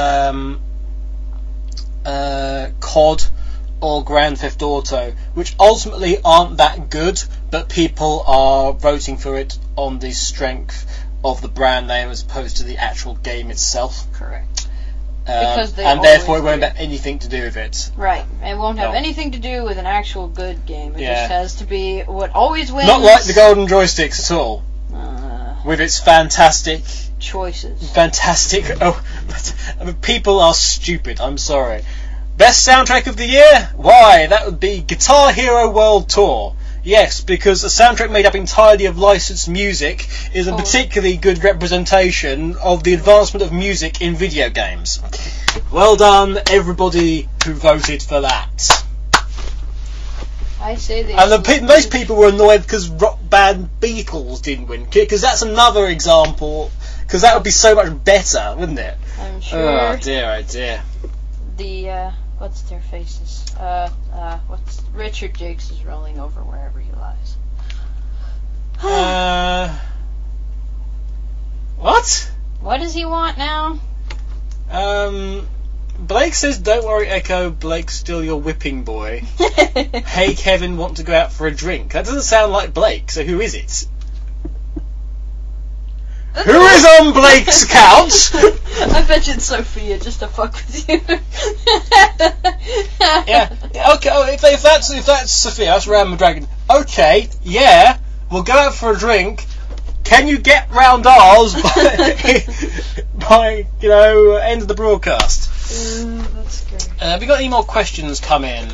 COD or Grand Theft Auto, which ultimately aren't that good, but people are voting for it on the strength of the brand name as opposed to the actual game itself. Correct. And therefore it won't have anything to do with it. Right. It won't have anything to do with an actual good game. It just has to be what always wins. Not like the Golden Joysticks at all. With its fantastic choices. Fantastic. People are stupid. I'm sorry. Best soundtrack of the year? Why? That would be Guitar Hero World Tour. Yes, because a soundtrack made up entirely of licensed music is a particularly good representation of the advancement of music in video games. Well done, everybody who voted for that. I say they. And most people were annoyed because rock band Beatles didn't win, because that's another example. Because that would be so much better, wouldn't it? I'm sure. Oh dear. The what's their faces? What's Richard Jakes is rolling over wherever he lies. What? What does he want now? Blake says, "Don't worry, Echo. Blake's still your whipping boy." Hey, Kevin, want to go out for a drink? That doesn't sound like Blake. So who is it? Who is on Blake's couch? I bet you it's Sophia, just to fuck with you. Yeah. Okay. If that's Sophia, that's Ram Dragon. Okay. Yeah. We'll go out for a drink. Can you get round ours by end of the broadcast? That's great. Have we got any more questions come in?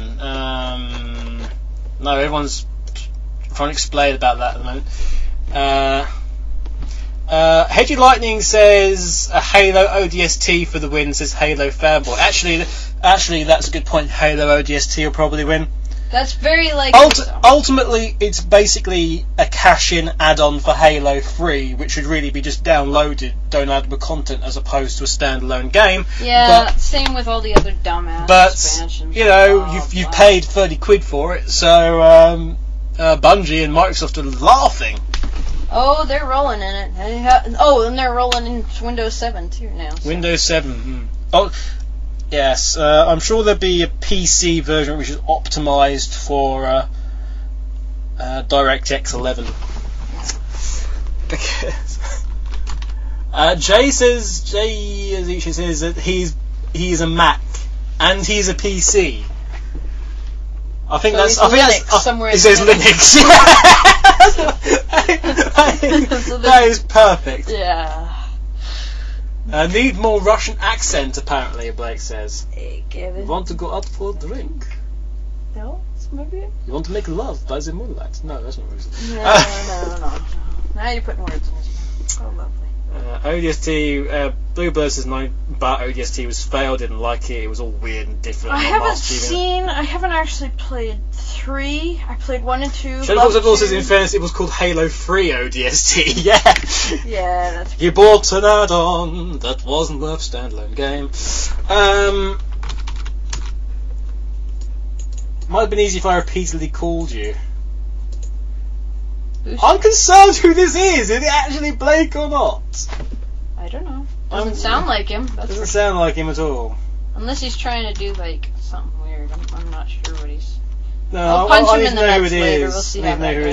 No, everyone's trying to explain about that at the moment. Hedgy Lightning says a Halo ODST for the win, says Halo fanboy. Actually, that's a good point. Halo ODST will probably win. That's very likely. Ultimately, it's basically a cash-in add-on for Halo 3, which should really be just downloadable content as opposed to a standalone game. Yeah, same with all the other dumbass expansions. But you've paid £30 for it, so Bungie and Microsoft are laughing. Oh, they're rolling in it. And they're rolling in Windows 7 too now. So. Windows 7. Oh, yes. I'm sure there'll be a PC version which is optimised for DirectX 11. Jay says that he's a Mac and he's a PC. I think so that's Linux somewhere. It says Linux. That is perfect. Yeah. Need more Russian accent, apparently, Blake says. Hey, Kevin. Want to go out for a drink? No, maybe. You want to make love by the moonlight? No, that's not what it is. No. Now you're putting words in his mouth. Oh, lovely. ODST, Bluebird says no, but ODST was failed, didn't like it, it was all weird and different. I haven't actually played 3. I played 1 and 2. Shadow Fox says, in fairness, it was called Halo 3 ODST, yeah! Yeah, that's... You bought an add-on that wasn't worth standalone game. Might have been easy if I repeatedly called you. I'm concerned who this is. Is it actually Blake or not? I don't know. Doesn't sound like him. Doesn't sound like him at all. Unless he's trying to do like something weird. I'm not sure what he's. No, I'll punch him I in the know who nuts it later. is. We'll see I how know that who goes.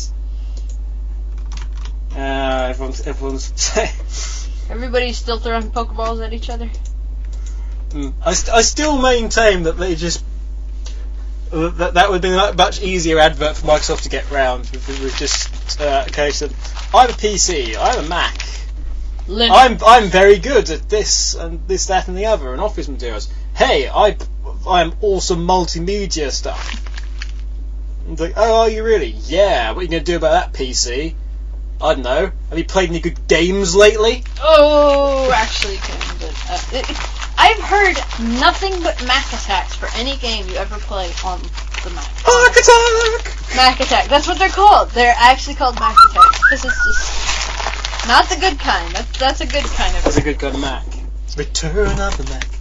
it is. Everybody's still throwing Pokeballs at each other. I still maintain that they just. That would have been a much easier advert for Microsoft to get round if it was just a case of I have a PC, I have a Mac, I'm very good at this and this, that and the other, and office materials. Hey, I'm awesome multimedia stuff. And like, oh, are you really? Yeah, what are you going to do about that, PC? I don't know. Have you played any good games lately? Oh, actually, I've heard nothing but Mac attacks for any game you ever play on the Mac. Mac Attack! Mac Attack, that's what they're called. They're actually called Mac Attacks. Because it's just not the good kind. That's a good kind of... That's a good kind of Mac. Return of the Mac.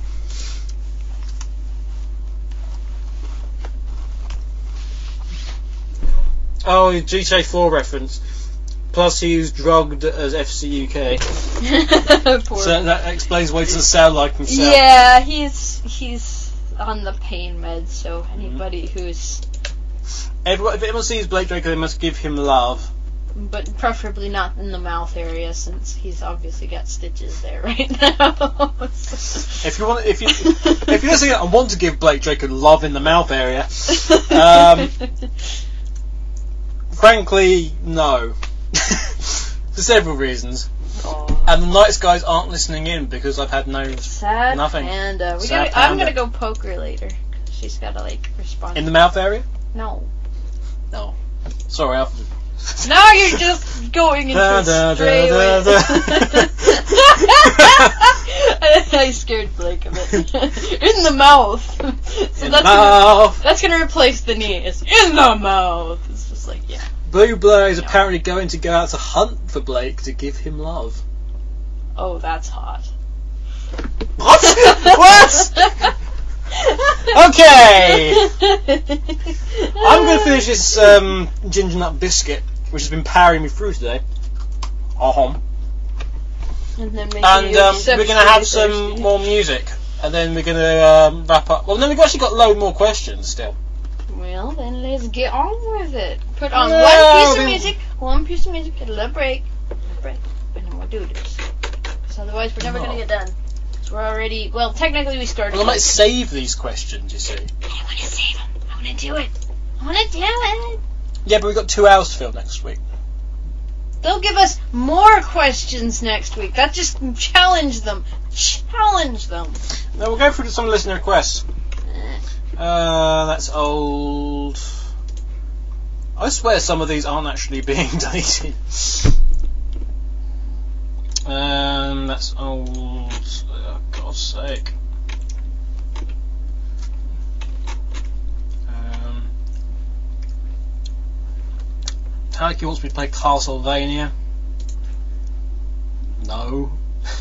Oh, GTA 4 reference. Plus he was drugged as FC UK. So that explains why he doesn't sound like himself. Yeah, he's on the pain meds, so anybody who's... If anyone sees Blake Draco, they must give him love. But preferably not in the mouth area, since he's obviously got stitches there right now. If you're listening and want to give Blake Draco love in the mouth area, frankly, no. For several reasons. Aww. And the Night Skies aren't listening in because I've had Sad nothing. Panda. Sad I'm Panda. gonna go poke her later. She's gotta respond. In the mouth area? No. No. Sorry, I'll... Now you're just going into a stray way. I scared Blake of it. In the mouth. So in the mouth. That's gonna replace the knees. In the mouth. It's just like, yeah. Blue Blur is apparently going to go out to hunt for Blake to give him love. Oh, that's hot. What? What? Okay. I'm going to finish this ginger nut biscuit, which has been powering me through today. And then we're going to have some more music, and then we're going to wrap up. Well, then we've actually got a load more questions still. Well, then let's get on with it. Put on one piece of music, a break, and then we'll do this. Because otherwise we're never going to get done. So we're already, well, technically we started. Well, I might save these questions, you see. I don't want to save them. I want to do it. I want to do it. Yeah, but we've got 2 hours to film next week. They'll give us more questions next week. That just challenge them. Challenge them. Now we'll go through some listener requests. That's old. I swear some of these aren't actually being deleted. That's old. Oh, God's sake. Taki wants me to play Castlevania. No.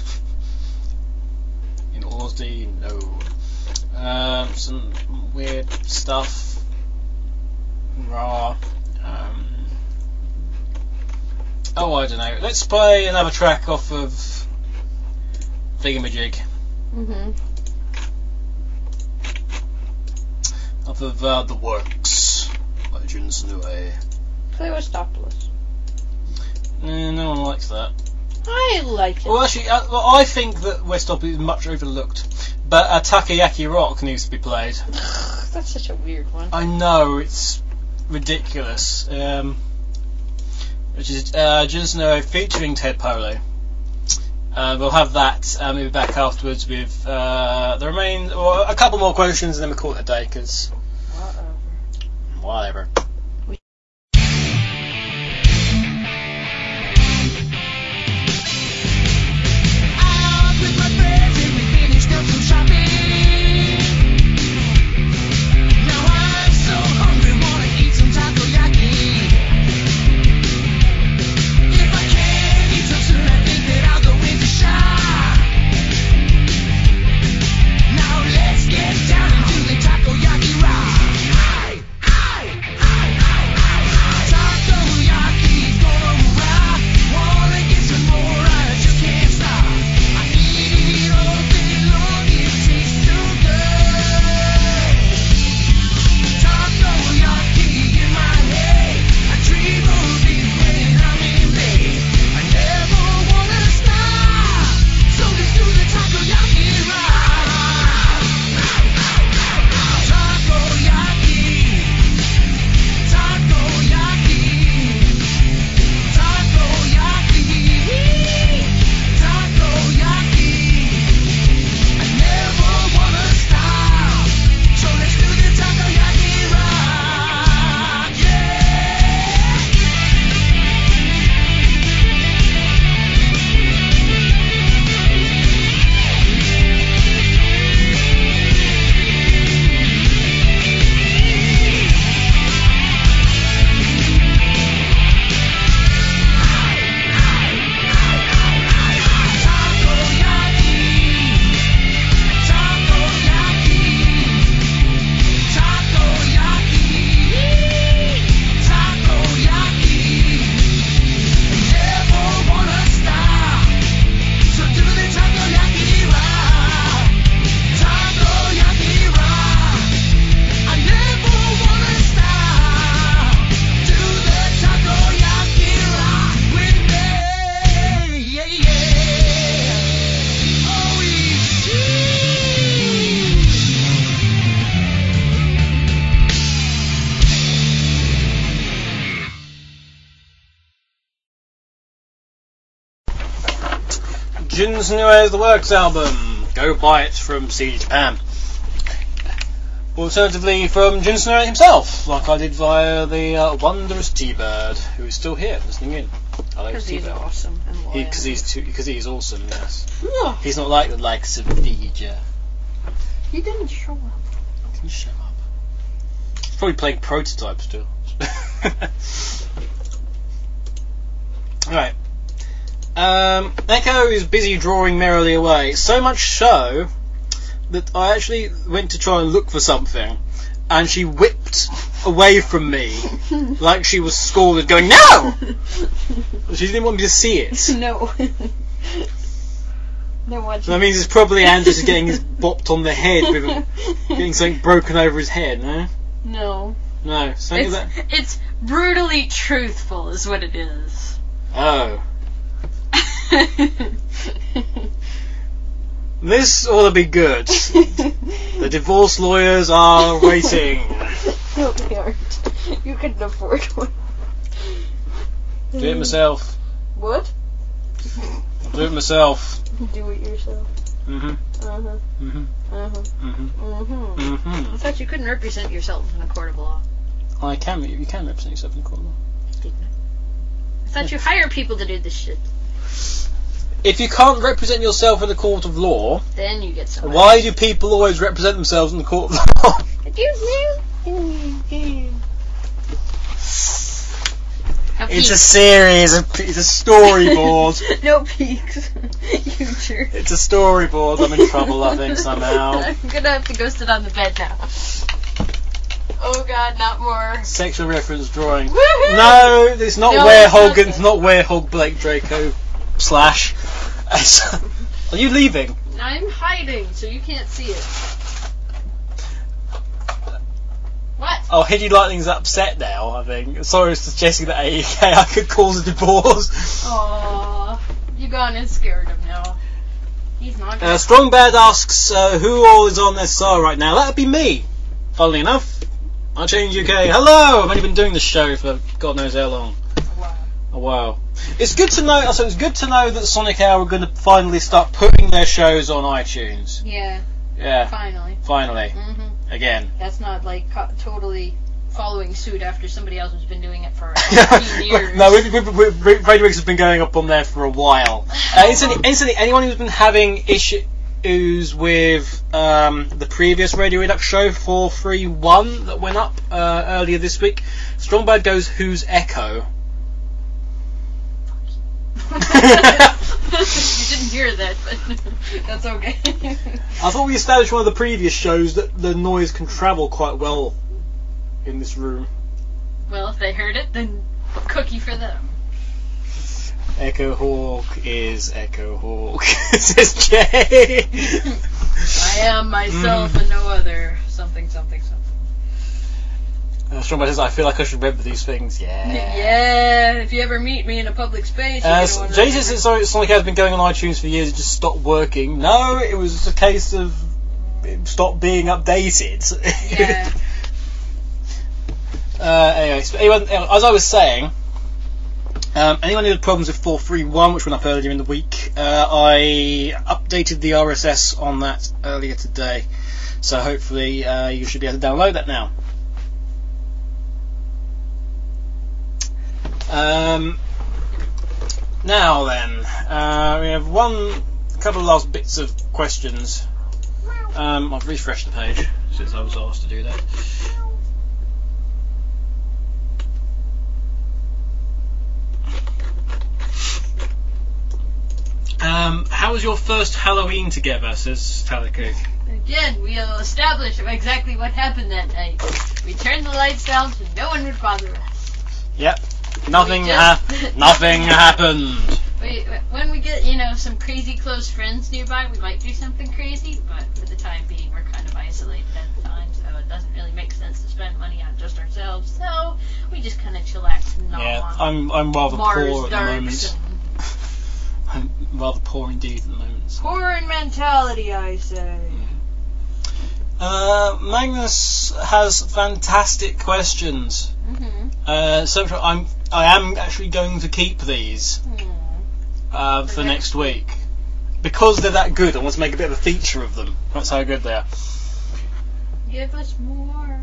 In honesty, no. Some weird stuff. Raw. Oh, I don't know. Let's play another track off of Thingamajig. Off of The Works by Junsunue. Play Westopoulos. No one likes that. I like it. Well, actually, I think that Westop is much overlooked. But Takoyaki Rock needs to be played. That's such a weird one. I know, it's ridiculous. Which is Junsunue featuring Ted Polo. We'll have that. We'll be back afterwards with a couple more questions, and then we call it a day. Because whatever. Jun's New As The Works album. Go buy it from CD Japan. Alternatively, from Jun Snow himself, like I did via the wondrous T-Bird, who is still here listening in. Hello, Because he's T-Bird. awesome and loyal. Because he's awesome, yes. Yeah. He's not like the likes of Vija. He didn't show up. Can you shut up? He's probably playing Prototype still. Right. Echo is busy drawing merrily away, so much so that I actually went to try and look for something, and she whipped away from me like she was scalded, going, "No!" She didn't want me to see it. No. No one. So that means it's probably Andrews getting his bopped on the head with him, getting something broken over his head, no? No. No, something like that. It's brutally truthful is what it is. Oh. This ought to be good. The divorce lawyers are waiting. No, they aren't. You couldn't afford one. Do it myself. What? I'll do it myself. Do it yourself. Mhm. Uh-huh. Mhm. Uh-huh. Mhm. Mm-hmm. Mhm. I thought you couldn't represent yourself in a court of law. I can. You can represent yourself in court of law. I thought you hire people to do this shit. If you can't represent yourself in the court of law, Then you get somebody. why do people always represent themselves in the court of law? It's a series. It's a storyboard. No peaks. You jerk. It's a storyboard. I'm in trouble, I think, somehow. I'm gonna have to go sit on the bed now. Oh god, not more. Sexual reference drawing. Woohoo! No, it's not No, Werehog. it's not It's not Werehog Blake Draco / Are you leaving? I'm hiding, so you can't see it. What? Oh, Hiddy Lightning's upset now, I think. Sorry for suggesting that I could cause a divorce. Aww. You gone and scared him now. He's not gonna... Strong Bad asks who all is on SR right now. That'd be me. Funnily enough. I'll change UK. Hello! I've only been doing this show for God knows how long. Wow. Oh, wow. It's good to know. Also, it's good to know that Sonic Hour are going to finally start putting their shows on iTunes. Yeah. Yeah. Finally. Mm-hmm. Again. That's not like totally following suit after somebody else has been doing it for 15 years. No, Radio Mix has been going up on there for a while. Instantly, anyone who's been having issues with the previous Radio Redux show 431 that went up earlier this week, Strongbad goes, "Who's Echo?" You didn't hear that, but that's okay. I thought we established one of the previous shows that the noise can travel quite well in this room. Well, if they heard it, then cookie for them. Echo Hawk is Echo Hawk, says Jay. I am myself and no other. Something. Strongbad says, "I feel like I should remember these things." Yeah. Yeah. If you ever meet me in a public space, Jay says, "Sorry, Sonic has been going on iTunes for years. It just stopped working." No, it was a case of it stopped being updated. Yeah. Anyway, as I was saying, anyone who had problems with 431, which went up earlier in the week, I updated the RSS on that earlier today, so hopefully you should be able to download that now. Now then, we have a couple of last bits of questions. I've refreshed the page since I was asked to do that. How was your first Halloween together, says Talaku? Again, we'll establish exactly what happened that night. We turned the lights down so no one would bother us. Yep. Nothing happened. When we get, some crazy close friends nearby, we might do something crazy, but for the time being, we're kind of isolated at the time, so it doesn't really make sense to spend money on just ourselves, so we just kind of chillax and gnaw on I'm rather Mars poor at the Darks moment. I'm rather poor indeed at the moment. Poor in mentality, I say. Magnus has fantastic questions. Mm-hmm. So I am actually going to keep these for next week. Because they're that good, I want to make a bit of a feature of them. That's how good they are. Give us more.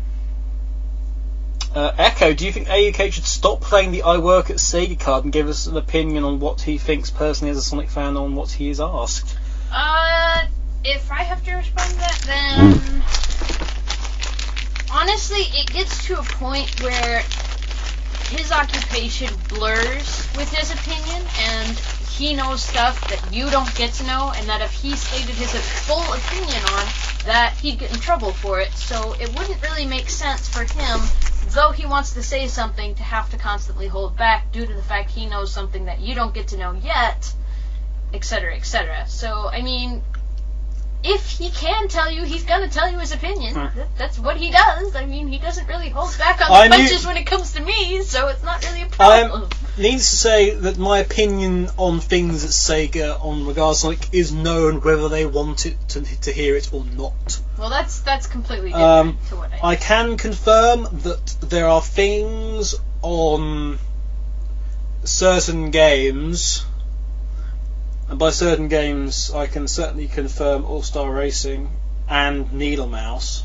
Echo, do you think AUK should stop playing the I Work at Sega card and give us an opinion on what he thinks personally as a Sonic fan on what he is asked? If I have to respond to that, then honestly, it gets to a point where his occupation blurs with his opinion, and he knows stuff that you don't get to know, and that if he stated his full opinion on, that he'd get in trouble for it. So it wouldn't really make sense for him, though he wants to say something, to have to constantly hold back due to the fact he knows something that you don't get to know yet, etc., etc. So, I mean, if he can tell you, he's going to tell you his opinion. That's what he does. I mean, he doesn't really hold back on the punches when it comes to me, so it's not really a problem. Needless to say that my opinion on things at Sega on regards to Sonic is known whether they want it to hear it or not. Well, that's completely different to what I can confirm that there are things on certain games, and by certain games I can certainly confirm All-Star Racing and Needle Mouse.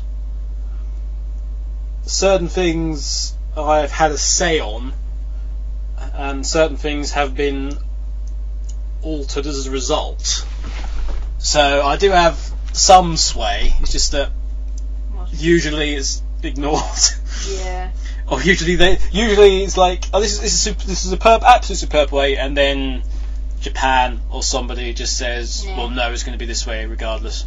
Certain things I have had a say on, and certain things have been altered as a result. So I do have some sway. It's just that usually it's ignored. Yeah. Or usually it's like, oh, this is a absolute superb way, and then Japan or somebody just says, well, no, it's going to be this way regardless.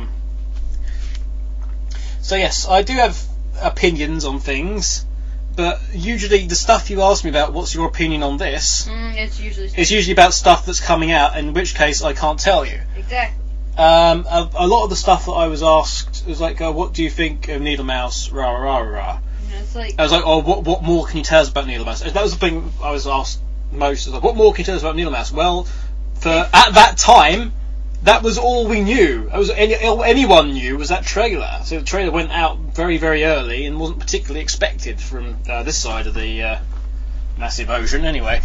So yes, I do have opinions on things, but usually the stuff you ask me about, what's your opinion on this? It's usually about stuff that's coming out, in which case I can't tell you. Exactly. A lot of the stuff that I was asked was like, what do you think of Needle Mouse? Rah rah rah. It's like, I was like, what more can you tell us about Needle Mouse? That was the thing I was asked most. I was like, what more can you tell us about Needle Mouse? Well, at that time, that was all we knew. All anyone knew was that trailer. So the trailer went out very, very early and wasn't particularly expected from this side of the massive ocean anyway.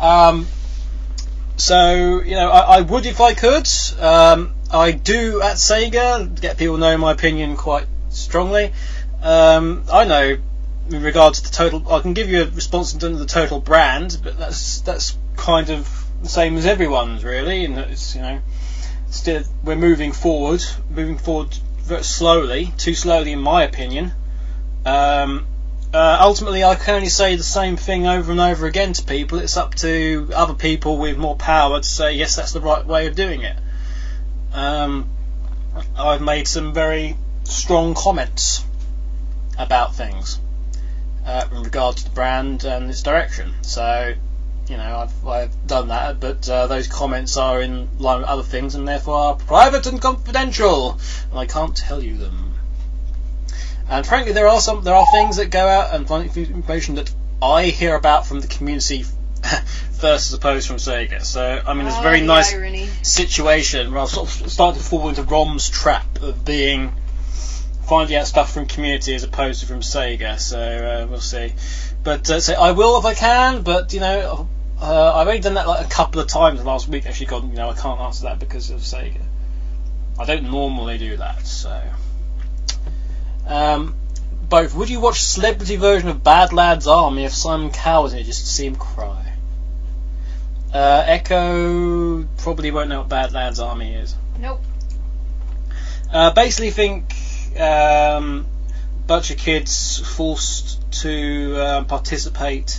So, you know, I would if I could. I do at Sega get people know my opinion quite strongly. I know in regards to the total, I can give you a response in terms of the total brand, but that's kind of the same as everyone's really, and it's, you know, still we're moving forward very slowly, too slowly in my opinion. Ultimately, I can only say the same thing over and over again to people. It's up to other people with more power to say yes, that's the right way of doing it. I've made some very strong comments about things in regard to the brand and its direction. So, you know, I've done that, but those comments are in line with other things and therefore are private and confidential, and I can't tell you them. And frankly, there are things that go out and find information that I hear about from the community first, as opposed from Sega. So, I mean, it's a very nice irony. Situation where I've sort of started to fall into Rom's trap of finding out stuff from community as opposed to from Sega. So we'll see. But so I will if I can. But you know, I've only done that like a couple of times last week. Actually, gone. You know, I can't answer that because of Sega. I don't normally do that. So. Both. Would you watch a celebrity version of Bad Lads Army if Simon Cowell was in it just to see him cry? Echo probably won't know what Bad Lads Army is. Nope. Basically think bunch of kids forced to participate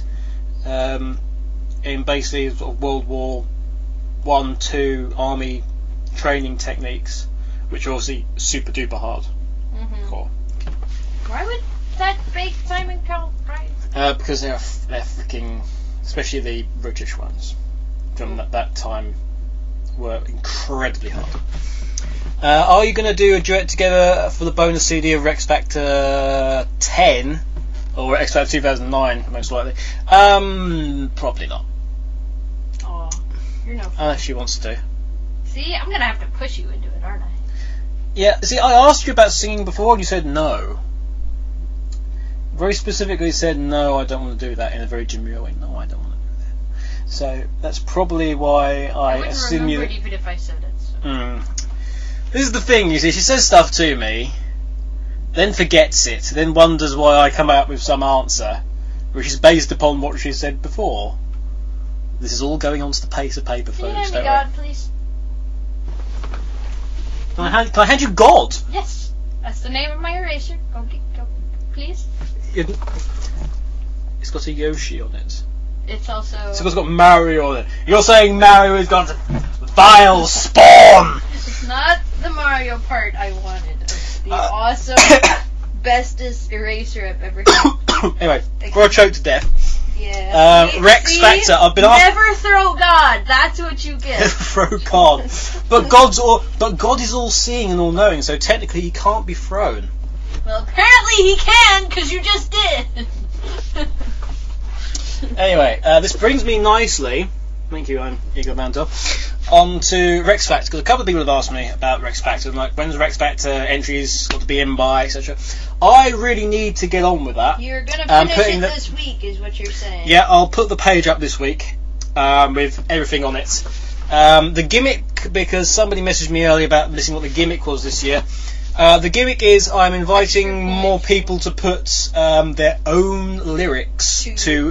in basically sort of World War I, II army training techniques, which are obviously super duper hard. Mm-hmm. Cool. Why would that make Simon Cowell cry? Because they're freaking, especially the British ones from that time, were incredibly hard. Are you going to do a duet together for the bonus CD of Rex Factor 10 or X Factor 2009, most likely? Probably not. Aw, you're no fun. Unless she wants to. See, I'm gonna have to push you into it, aren't I? Yeah. See, I asked you about singing before, and you said no. Very specifically said no. I don't want to do that in a very demure way. No, I don't want to do that. So that's probably why I assume you. Even if I said it. So. This is the thing, you see, she says stuff to me, then forgets it, then wonders why I come out with some answer, which is based upon what she said before. This is all going onto the piece of paper, Can you folks. hand me God, please? Can I hand you God? Yes, that's the name of my eraser. Go, please. It's got a Yoshi on it. It's also. It's got Mario on it. You're saying Mario has got vile spawn! It's not the Mario part I wanted. It's the awesome, bestest eraser I've ever had. Anyway, before I choke to death. Yeah. Rex Factor, I've been asked. Never throw God. That's what you get. Throw God. But God is all seeing and all knowing, so technically he can't be thrown. Well, apparently he can, because you just did. Anyway, this brings me nicely, thank you, I'm Igor Mantel, on to Rex Factor, because a couple of people have asked me about Rex Factor, and like, when's Rex Factor entries got to be in by, etc. I really need to get on with that. You're going to finish it this week, is what you're saying. Yeah, I'll put the page up this week, with everything on it. The gimmick, because somebody messaged me earlier about listening what the gimmick was this year. The gimmick is I'm inviting more people to put their own lyrics to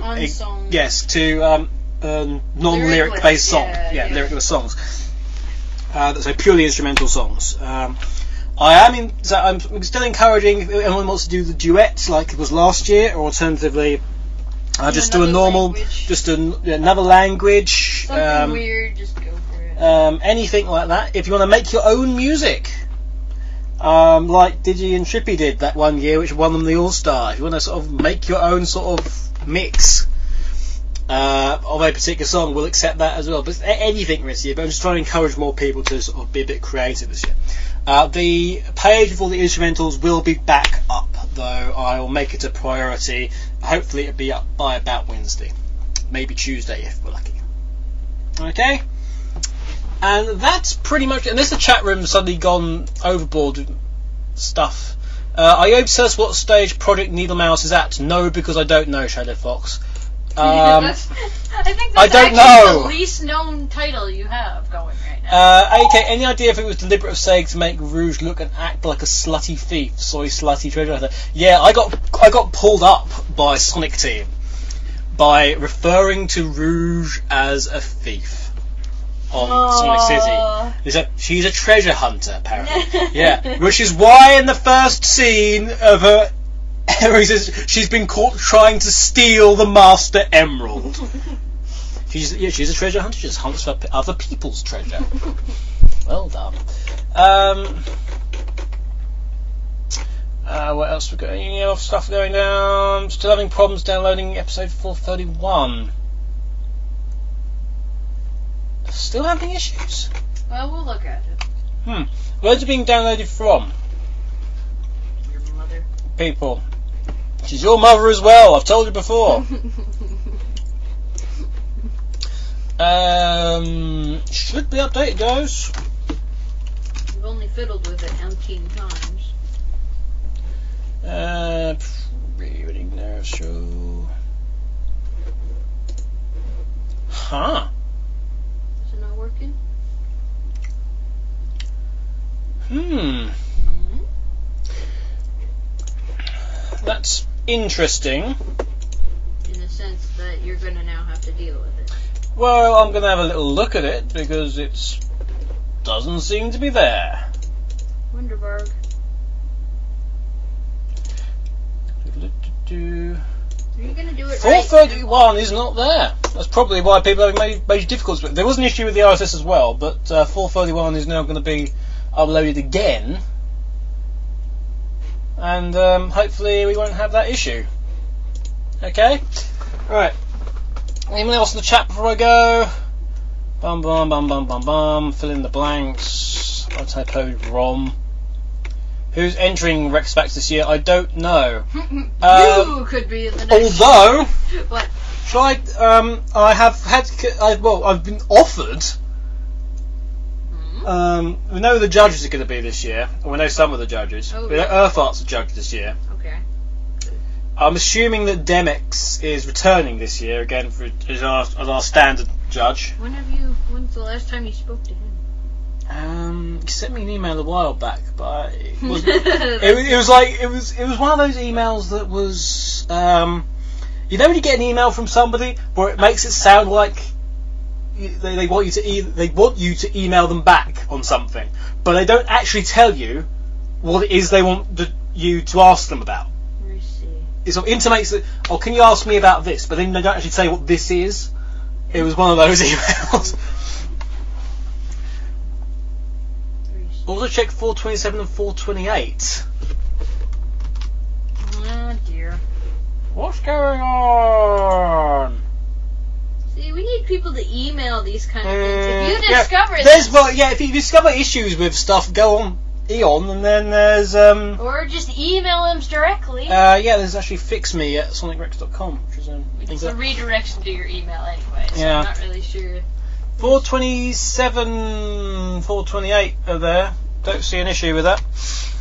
non-lyric based songs. Yeah, lyric-less songs. So purely instrumental songs. I'm still encouraging if anyone wants to do the duets like it was last year, or alternatively, just do a normal, language. just another language. Something weird, just go for it. Anything like that. If you want to make your own music. Like Digi and Trippy did that one year, which won them the All-Star. If you want to sort of make your own sort of mix of a particular song, we'll accept that as well. But anything this year, but I'm just trying to encourage more people to sort of be a bit creative this year. The page with all the instrumentals will be back up, though I will make it a priority. Hopefully it'll be up by about Wednesday. Maybe Tuesday if we're lucky. Okay? And that's pretty much it. Unless the chat room's suddenly gone overboard with stuff. Are you able to tell us what stage Project Needle Mouse is at? No, because I don't know, Shadow Fox. I think I that's don't actually know. the least known title you have going right now. AK, any idea if it was deliberate of Sega to make Rouge look and act like a slutty thief? Soy slutty treasure hunter. Yeah, I got pulled up by Sonic Team by referring to Rouge as a thief on Sonic City. They said she's a treasure hunter, apparently. Yeah, which is why in the first scene of her, he says she's been caught trying to steal the Master Emerald. She's a treasure hunter. She just hunts for other people's treasure. Well done. What else we got? Any other stuff going down? Still having problems downloading episode 431. Still having issues. Well, we'll look at it. Where's it being downloaded from? Your mother. People. She's your mother as well. I've told you before. Should be updated, guys. You've only fiddled with it umpteen times. Reading there, show. Huh. Is it not working? That's interesting. In the sense that you're going to now have to deal with it. Well, I'm going to have a little look at it because it doesn't seem to be there. Wonderburg. Are you going to do it 431 is not there. That's probably why people have major difficulties with it. There was an issue with the RSS as well, but 431 is now going to be uploaded again. And hopefully we won't have that issue. Okay? Right. Anyone else in the chat before I go? Bum bum bum bum bum bum. Fill in the blanks. I typoed ROM. Who's entering Rex Facts this year? I don't know. You could be in the next. Although, what? I've been offered. We know who the judges are going to be this year. We know some of the judges. Oh, we know Earthart's a judge this year. Okay. I'm assuming that Demix is returning this year again as our standard judge. When's the last time you spoke to him? He sent me an email a while back, but it was it was one of those emails that was you know when you get an email from somebody where it makes it sound like they want you to email them back on something, but they don't actually tell you what it is they want you to ask them about. I see. It sort of intimates that, oh, can you ask me about this? But then they don't actually say what this is. It was one of those emails. Also check 427 and 428. Oh dear. What's going on? See, we need people to email these kind of things. If you discover if you discover issues with stuff, go on Eon, and then there's or just email them directly. There's actually fixme at sonicrex.com, which is it's a redirection to your email anyway, so yeah. I'm not really sure. 427, 428 are there. Don't see an issue with that.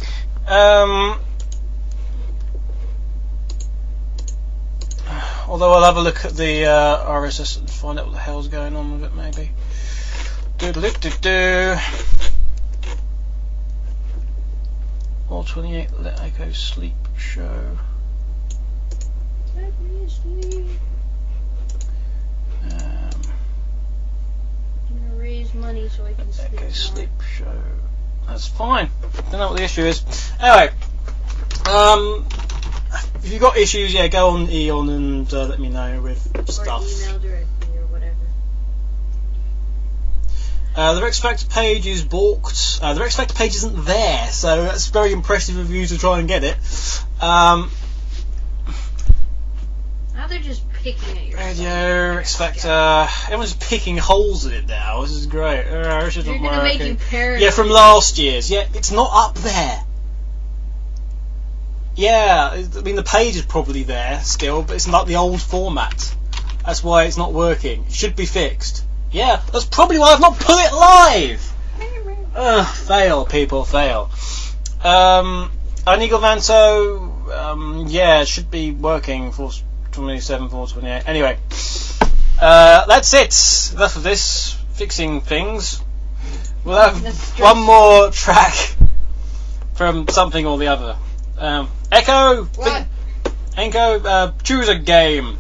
Although I'll have a look at the RSS and find out what the hell's going on with it, maybe. Do-do-do-do-do. 428, Let Echo Sleep Show. Let me sleep. I'm gonna raise money so I can sleep. Echo more. Sleep Show. That's fine. Don't know what the issue is. Anyway, if you've got issues, go on Eon and let me know with stuff. Or email directly or whatever. The Rex Factor page is balked. The Rex Factor page isn't there, so that's very impressive of you to try and get it. Now they're just picking at your Radio Rex Factor. Everyone's picking holes in it now. This is great. You're gonna make you paranoid. Yeah, from last year's. Yeah, it's not up there. Yeah, I mean the page is probably there still, but it's not the old format. That's why it's not working. It should be fixed. Yeah, that's probably why I've not put it live. Fail, people, fail. Inigo Vanto, it should be working for 27, 4, 28. Anyway, that's it. Enough of this. Fixing things. We'll have one more track from something or the other. Echo! What? Echo, choose a game.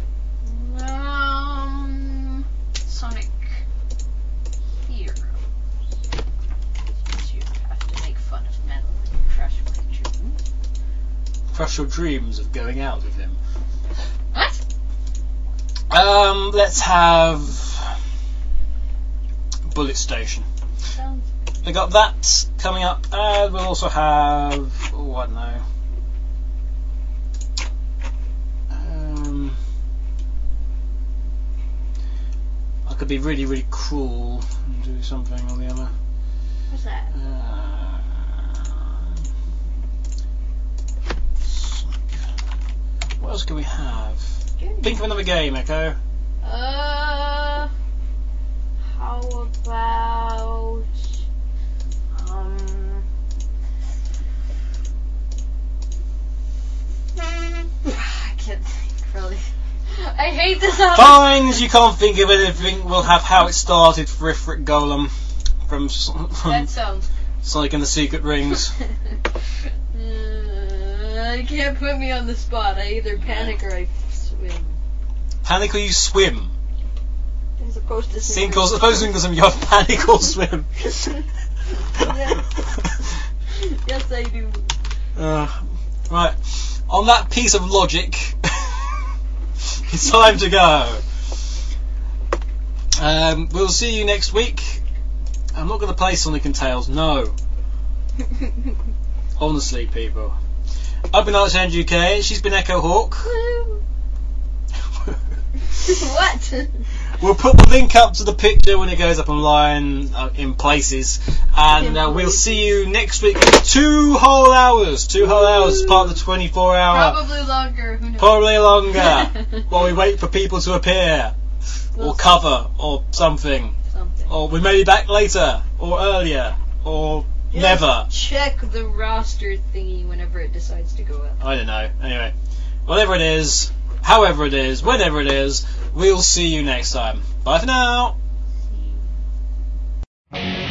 Sonic Heroes. Since you have to make fun of Metal and crush my dreams. Crush your dreams of going out with him. What? Let's have Bullet Station. Sounds We got that coming up, and we'll also have, I don't know. I could be really, really cruel and do something or the other. What's that? What else can we have? Think of another game, Echo. How about I can't think really. I hate this. Fine, if you can't think of anything, we'll have How It Started for Ifrit Golem from That sounds. Sonic and the Secret Rings. You can't put me on the spot. I either panic or I swim. Panic or you swim? As opposed to Sink or supposing you have panic or swim. Yes. Yes, I do. Right, on that piece of logic, it's time to go. We'll see you next week. I'm not going to play Sonic and Tails, no. Honestly, people. I've been Alexander UK, she's been Echo Hawk. What? We'll put the link up to the picture when it goes up online in places, and we'll see you next week. 2 whole hours, 2 whole hours, part of the 24-hour. Probably longer. Who knows? Probably longer. While we wait for people to appear, or cover, or something. Or we may be back later, or earlier, or Just never. Check the roster thingy whenever it decides to go up. I don't know. Anyway, whatever it is, however it is, whenever it is, we'll see you next time. Bye for now. See you.